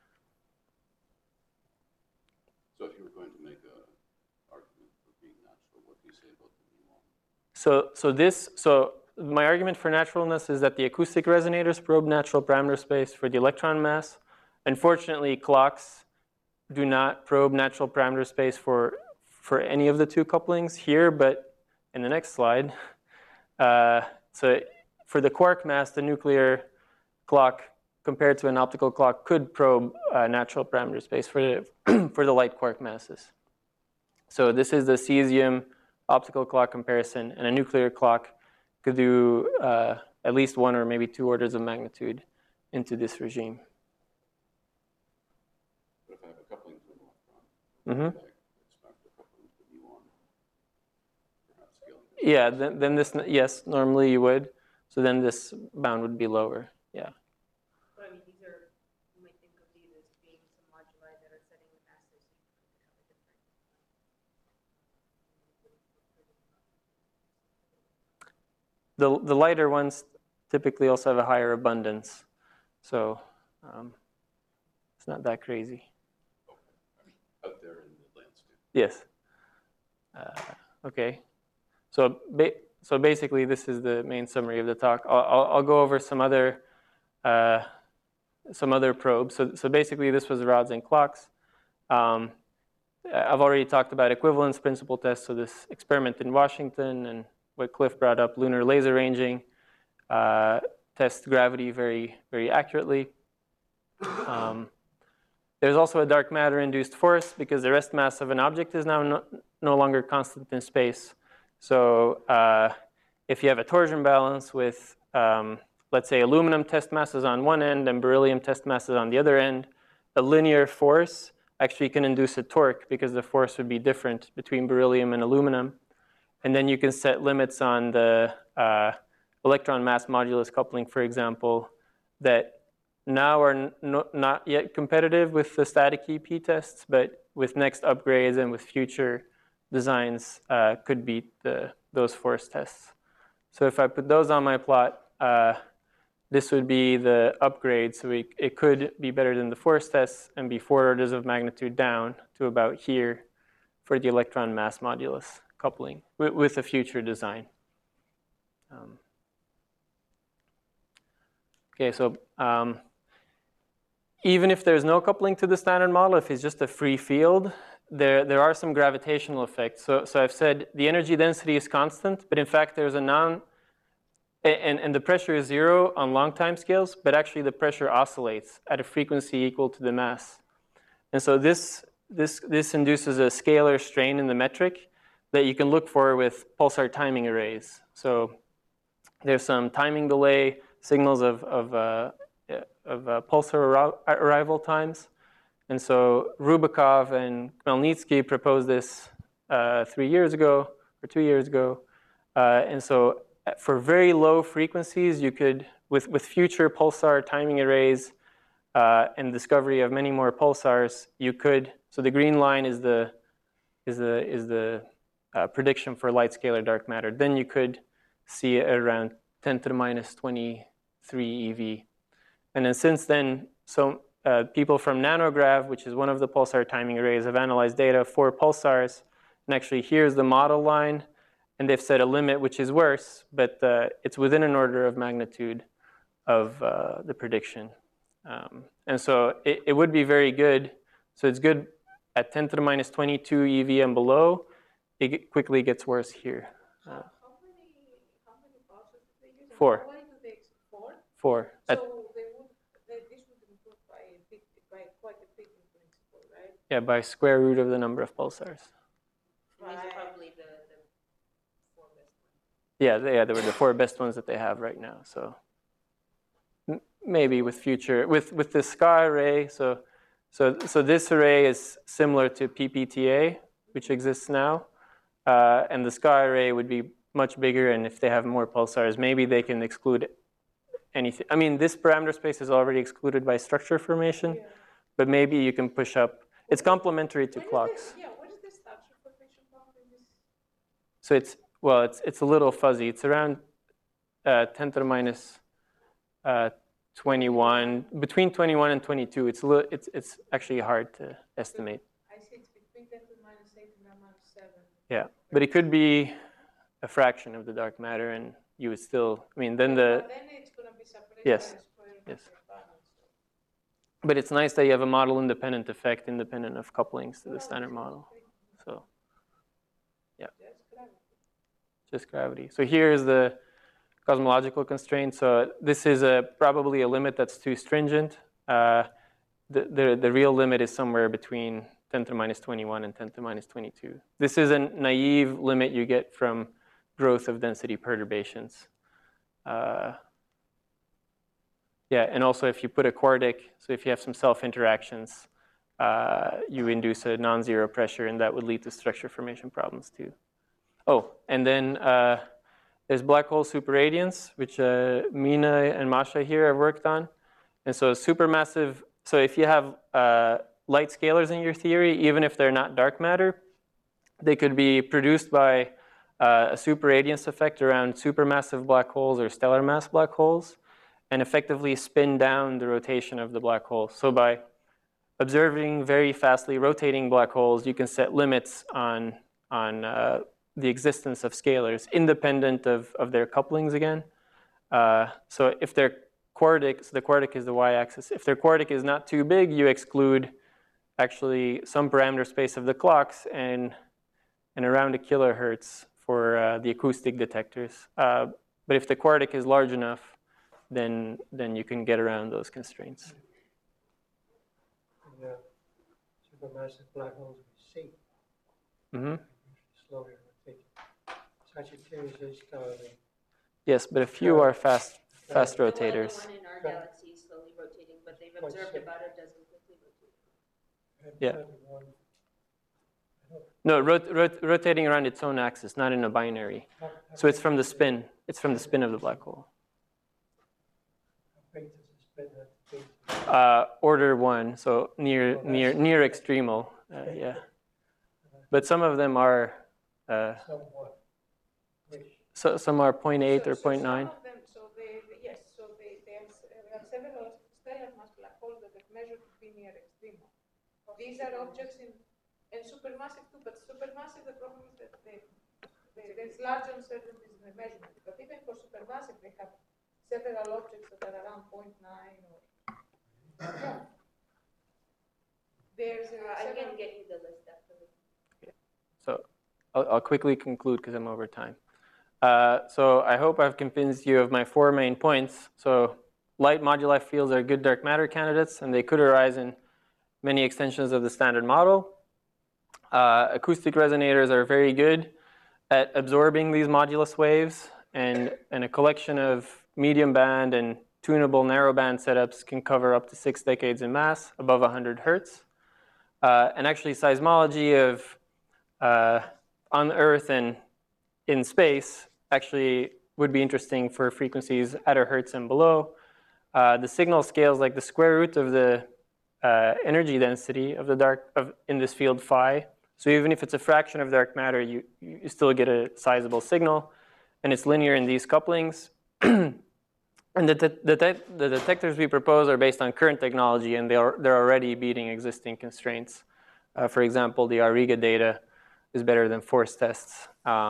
So if you were going to make an argument for being natural, what do you say about the muon? So my argument for naturalness is that the acoustic resonators probe natural parameter space for the electron mass. Unfortunately, clocks do not probe natural parameter space for any of the two couplings here, but in the next slide. So for the quark mass, the nuclear clock compared to an optical clock could probe natural parameter space for the light quark masses. So this is the cesium optical clock comparison, and a nuclear clock could do at least 1 or maybe 2 orders of magnitude into this regime. But if I have a coupling to an electron, Mm-hmm. I expect a coupling to the muon, perhaps scaling. Yeah, then this, yes, normally you would. So then this bound would be lower, yeah. But I mean, these are, you might think of these as being some moduli that are setting the masses. The lighter ones typically also have a higher abundance. So it's not that crazy. Out there in the landscape. Yes. Okay. So basically, this is the main summary of the talk. I'll go over some other probes. So basically, this was rods and clocks. I've already talked about equivalence principle tests. So this experiment in Washington and what Cliff brought up, lunar laser ranging, test gravity very, very accurately. There's also a dark matter-induced force because the rest mass of an object is now no longer constant in space. So if you have a torsion balance with, let's say, aluminum test masses on one end and beryllium test masses on the other end, a linear force actually can induce a torque because the force would be different between beryllium and aluminum. And then you can set limits on the electron mass modulus coupling, for example, that now are not yet competitive with the static EP tests, but with next upgrades and with future designs could beat those force tests. So if I put those on my plot, this would be the upgrade. So it could be better than the force test and be 4 orders of magnitude down to about here for the electron mass modulus coupling with a future design. Okay, so even if there's no coupling to the standard model, if it's just a free field, there are some gravitational effects. So I've said the energy density is constant, but in fact there's and the pressure is 0 on long time scales, but actually the pressure oscillates at a frequency equal to the mass. And so this induces a scalar strain in the metric that you can look for with pulsar timing arrays. So there's some timing delay signals of pulsar arrival times. And so Rubikov and Khmelnytsky proposed this 3 years ago or 2 years ago. And so for very low frequencies, you could, with future pulsar timing arrays and discovery of many more pulsars, you could. So the green line is the prediction for light scalar dark matter. Then you could see around 10 to the minus 23 eV. And then since then, so people from Nanograv, which is one of the pulsar timing arrays, have analyzed data for pulsars. And actually, here's the model line. And they've set a limit, which is worse, but it's within an order of magnitude of the prediction. And so it would be very good. So it's good at 10 to the minus 22 EV and below. It quickly gets worse here. How many pulsars do they use? 4. How many do they 4? 4. So this would improve by quite a bit in principle, right? Yeah, by square root of the number of pulsars. These are probably the 4 best ones. Yeah, they were the 4 best ones that they have right now. So maybe with future, with the SKA array, so this array is similar to PPTA, which exists now. And the SKA array would be much bigger, and if they have more pulsars, maybe they can exclude anything. I mean, this parameter space is already excluded by structure formation, but maybe you can push up. It's complementary to clocks. What is the structure formation problem in this? So it's a little fuzzy. It's around 10 to the minus 21, between 21 and 22. It's actually hard to estimate. I see it's between 10 to the minus 8 and minus 7. Yeah, but it could be a fraction of the dark matter, and you would still. I mean, then Then it's going to be separated Yes. by a square root Yes. of the balance. But it's nice that you have a model-independent effect, independent of couplings to the standard model. So, yeah, That's gravity. just gravity. So here's the cosmological constraint. So this is probably a limit that's too stringent. The real limit is somewhere between 10 to the minus 21 and 10 to the minus 22. This is a naive limit you get from growth of density perturbations. Yeah, and also if you put a quartic, so if you have some self-interactions, you induce a non-zero pressure, and that would lead to structure formation problems too. Oh, and then there's black hole superradiance, which Mina and Masha here have worked on. And so supermassive, so if you have light scalars in your theory, even if they're not dark matter, they could be produced by a superradiance effect around supermassive black holes or stellar mass black holes, and effectively spin down the rotation of the black hole. So by observing very fastly rotating black holes, you can set limits on the existence of scalars, independent of their couplings again. So if they're quartic, so the quartic is the y-axis. If their quartic is not too big, you exclude actually some parameter space of the clocks and around 1 kilohertz for the acoustic detectors. But if the quartic is large enough, then you can get around those constraints. The supermassive black holes we see Mm-hmm. slowly rotating. Such a curious discovery. Yes, but a few are fast rotators. The one in our galaxy is slowly rotating, but they've observed about a dozen quickly rotating. Yeah. No, rotating around its own axis, not in a binary. So it's from the spin. It's from the spin of the black hole. Order 1, so near extremal. Yeah. But some of them are. some are 0.8 or 0.9. Some of them, yes, they have several stellar mass black holes that have measured to be near extremum. These are objects in supermassive too, but supermassive, the problem is that there's large uncertainties in the measurement. But even for supermassive, they have several objects that are around 0.9 or. Yeah. There's I can get you the list after. So I'll quickly conclude because I'm over time. So I hope I've convinced you of my 4 main points. So light moduli fields are good dark matter candidates, and they could arise in many extensions of the standard model. Acoustic resonators are very good at absorbing these modulus waves, and a collection of medium band and tunable narrow band setups can cover up to 6 decades in mass, above 100 hertz. And actually seismology of on Earth and in space actually would be interesting for frequencies at a hertz and below. The signal scales like the square root of the energy density of in this field phi. So even if it's a fraction of dark matter, you still get a sizable signal, and it's linear in these couplings. And the detectors we propose are based on current technology, and they're already beating existing constraints. For example, the Auriga data is better than force tests.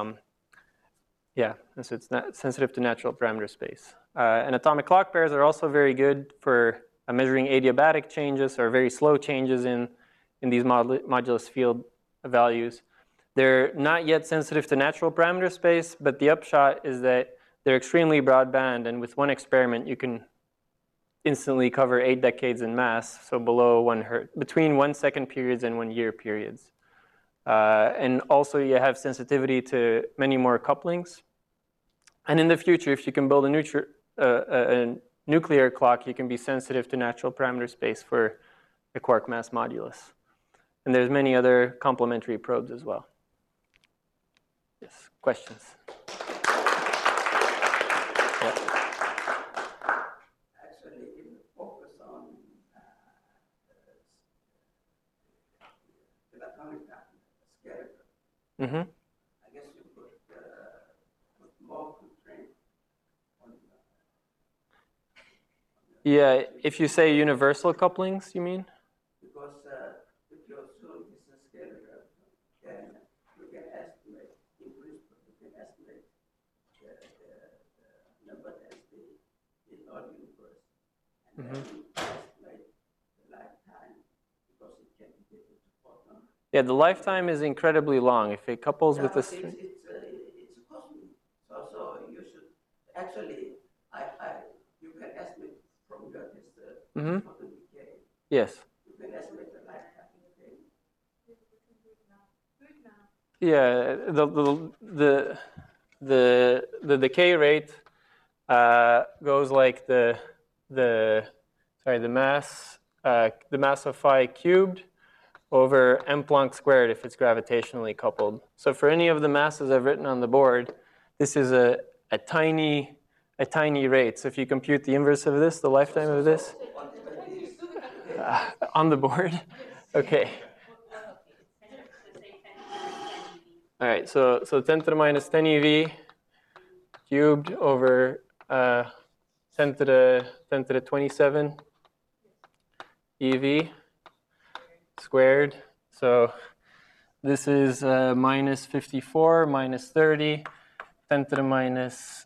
Yeah, and so it's not sensitive to natural parameter space. And atomic clock pairs are also very good for measuring adiabatic changes or very slow changes in these modulus field values. They're not yet sensitive to natural parameter space, but the upshot is that they're extremely broadband, and with one experiment, you can instantly cover 8 decades in mass, so below 1 hertz, between 1 second periods and 1 year periods. And also you have sensitivity to many more couplings. And in the future, if you can build a nuclear clock, you can be sensitive to natural parameter space for the quark mass modulus. And there's many other complementary probes as well. Yes, questions? Yeah. Actually, if you focus on the atomic scale, Mm-hmm. I guess you put more constraint on Yeah, if you say universal couplings, you mean? because if you assume it's a scalar, then you can estimate, in principle, you can estimate the number density in our universe, and then you estimate the lifetime because it can be different to photon. Yeah, the lifetime is incredibly long. If it couples with But this. it's a cosmic. So you should actually, you can estimate from your this Mhm. photon decay. Yes. You can estimate the lifetime. Okay? Yeah, the decay rate goes like the mass of phi cubed over m Planck squared if it's gravitationally coupled. So for any of the masses I've written on the board, this is a tiny rate. So if you compute the inverse of this, the lifetime of this, on the board, okay. All right, so 10 to the minus 10 eV cubed over 10 to the 27 eV squared. So this is minus 54, minus 30, 10 to the minus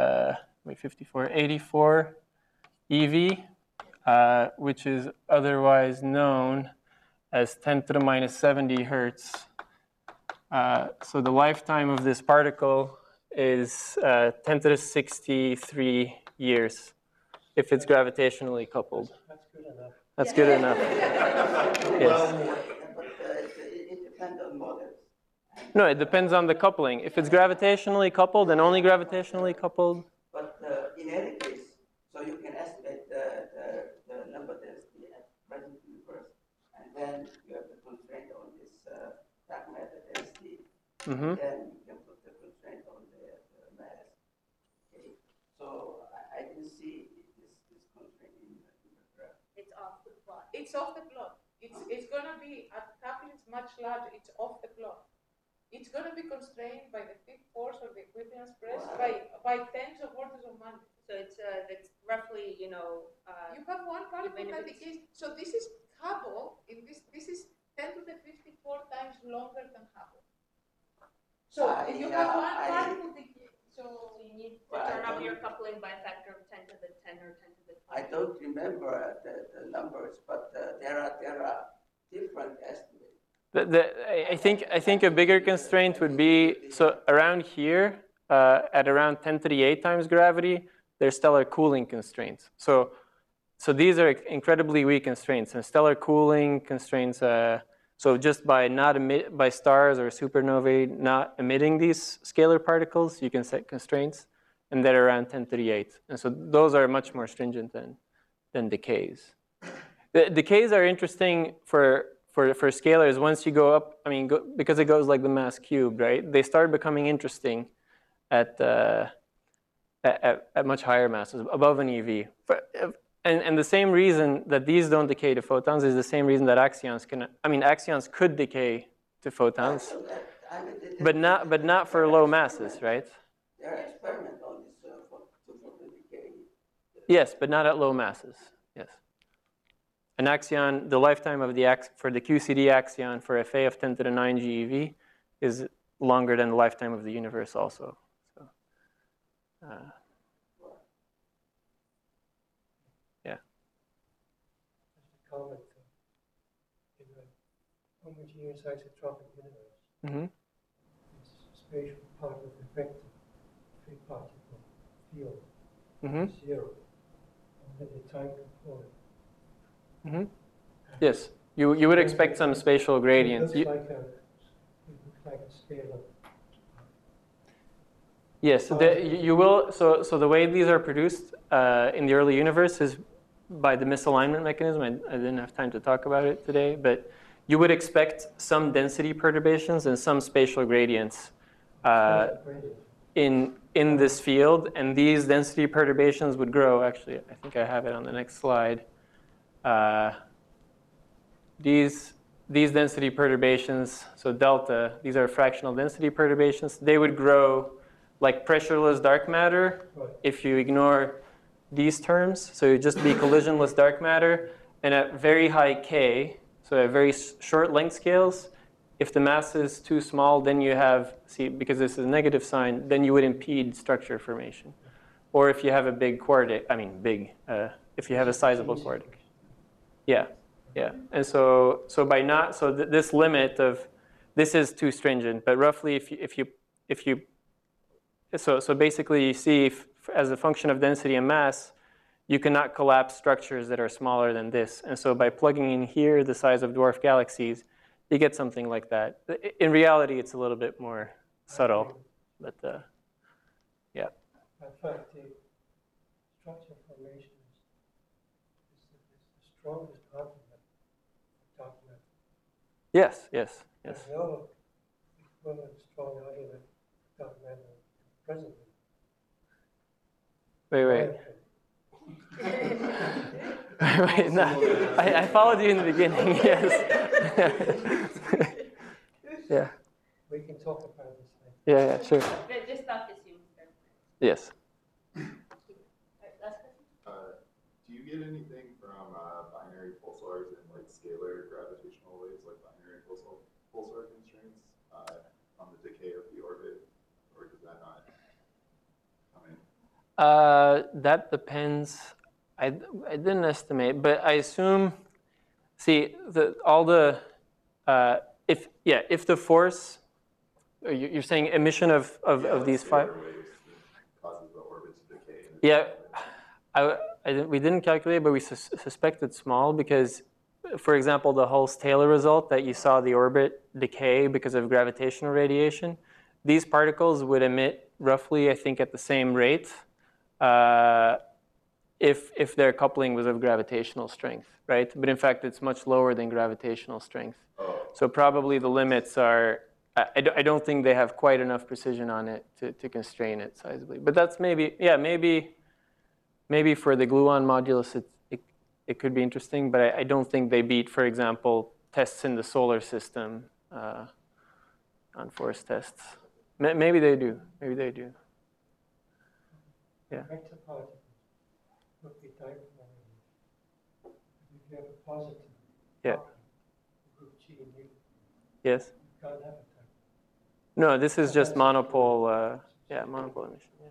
84 eV, which is otherwise known as 10 to the minus 70 hertz. So the lifetime of this particle is 10 to the 63 years if it's gravitationally coupled. That's good enough. That's good enough. Yes. But it depends on models. No, it depends on the coupling. If it's gravitationally coupled and only gravitationally coupled. But in any case, so you can estimate the number density at present universe, and then you have the constraint on this dark matter density, Mm-hmm. then you can put the constraint on the mass. Okay, so I can see this constraint in the graph. It's off the plot. It's off the plot. It's gonna be at couplings much larger. It's off the plot. It's gonna be constrained by the fifth force or the equivalent be expressed by tens of orders of magnitude. So it's roughly, You have one particle Even if that decays. So this is Hubble. This is 10 to the 54 times longer than Hubble. So if you have one particle decay, so you need to Well, I turn up don't- your coupling by a factor of 10 to the 10 or 10 to the 20. I don't remember the numbers, but there are different estimates. I think a bigger constraint would be, so around here, at around 10 to the 8 times gravity, there's stellar cooling constraints. So these are incredibly weak constraints, and stellar cooling constraints. So just by by stars or supernovae not emitting these scalar particles, you can set constraints, and they're around 10 to the 8. And so those are much more stringent than decays. The decays are interesting for scalars once you go up. I mean, because it goes like the mass cubed, right? They start becoming interesting at much higher masses, above an EV. And the same reason that these don't decay to photons is the same reason that axions could decay to photons, but not for low masses, right? There are experiments on this photon decay. Yes, but not at low masses. Yes. An axion, the lifetime of for the QCD axion for FA of 10 to the 9 GeV is longer than the lifetime of the universe also. So, yeah. Just a comment. In a homogeneous isotropic universe, Mm-hmm. this spatial part of the vector, free particle field, Mm-hmm. is 0, only the time component. Mm-hmm. Yes, you would expect some spatial gradients. It looks like a scalar. Yes, you will. So the way these are produced in the early universe is by the misalignment mechanism. I didn't have time to talk about it today, but you would expect some density perturbations and some spatial gradients in this field, and these density perturbations would grow. Actually, I think I have it on the next slide. These density perturbations, so delta, these are fractional density perturbations. They would grow like pressureless dark matter if you ignore these terms. So it'd just be collisionless dark matter. And at very high K, so at very short length scales, if the mass is too small, then you have, because this is a negative sign, then you would impede structure formation. Or if you have a big quartic, if you have a sizable quartic. Yeah, yeah. And so this limit of, this is too stringent, but roughly so basically you see as a function of density and mass, you cannot collapse structures that are smaller than this. And so by plugging in here the size of dwarf galaxies, you get something like that. In reality, it's a little bit more subtle, but yeah. In fact, the structure formation is the strongest argument for dark matter. Yes. There's no equivalent strong argument for dark matter presently. Wait. Wait, no, I followed you in the beginning, yes. Yeah. We can talk about this later. Yeah, sure. Just stop assuming. Yes. Last question? Do you get anything from binary pulsars and like scalar gravitational waves, like binary pulsar constraints on the decay of the orbit, or does that not come in? That depends. I didn't estimate, but I assume. See, if the force, you're saying emission of these five. Waves causes the orbit to decay. Yeah, we didn't calculate, but we suspect it's small because, for example, the Hulse-Taylor result that you saw the orbit decay because of gravitational radiation, these particles would emit roughly, I think, at the same rate if their coupling was of gravitational strength, right? But in fact, it's much lower than gravitational strength. So probably the limits are, I don't think they have quite enough precision on it to constrain it sizably. But that's maybe for the gluon modulus, it could be interesting, but I don't think they beat, for example, tests in the solar system on force tests. Maybe they do. Yeah. Vector particles would be dipole. If you have a positive Yeah. particle, group G and U, Yes. you can't have a dipole. No, this is Oh, just that's monopole. Yeah, monopole emission. Yeah.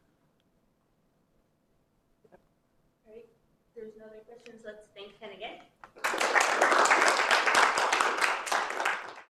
Right, there's no other questions, let's thank Ken again.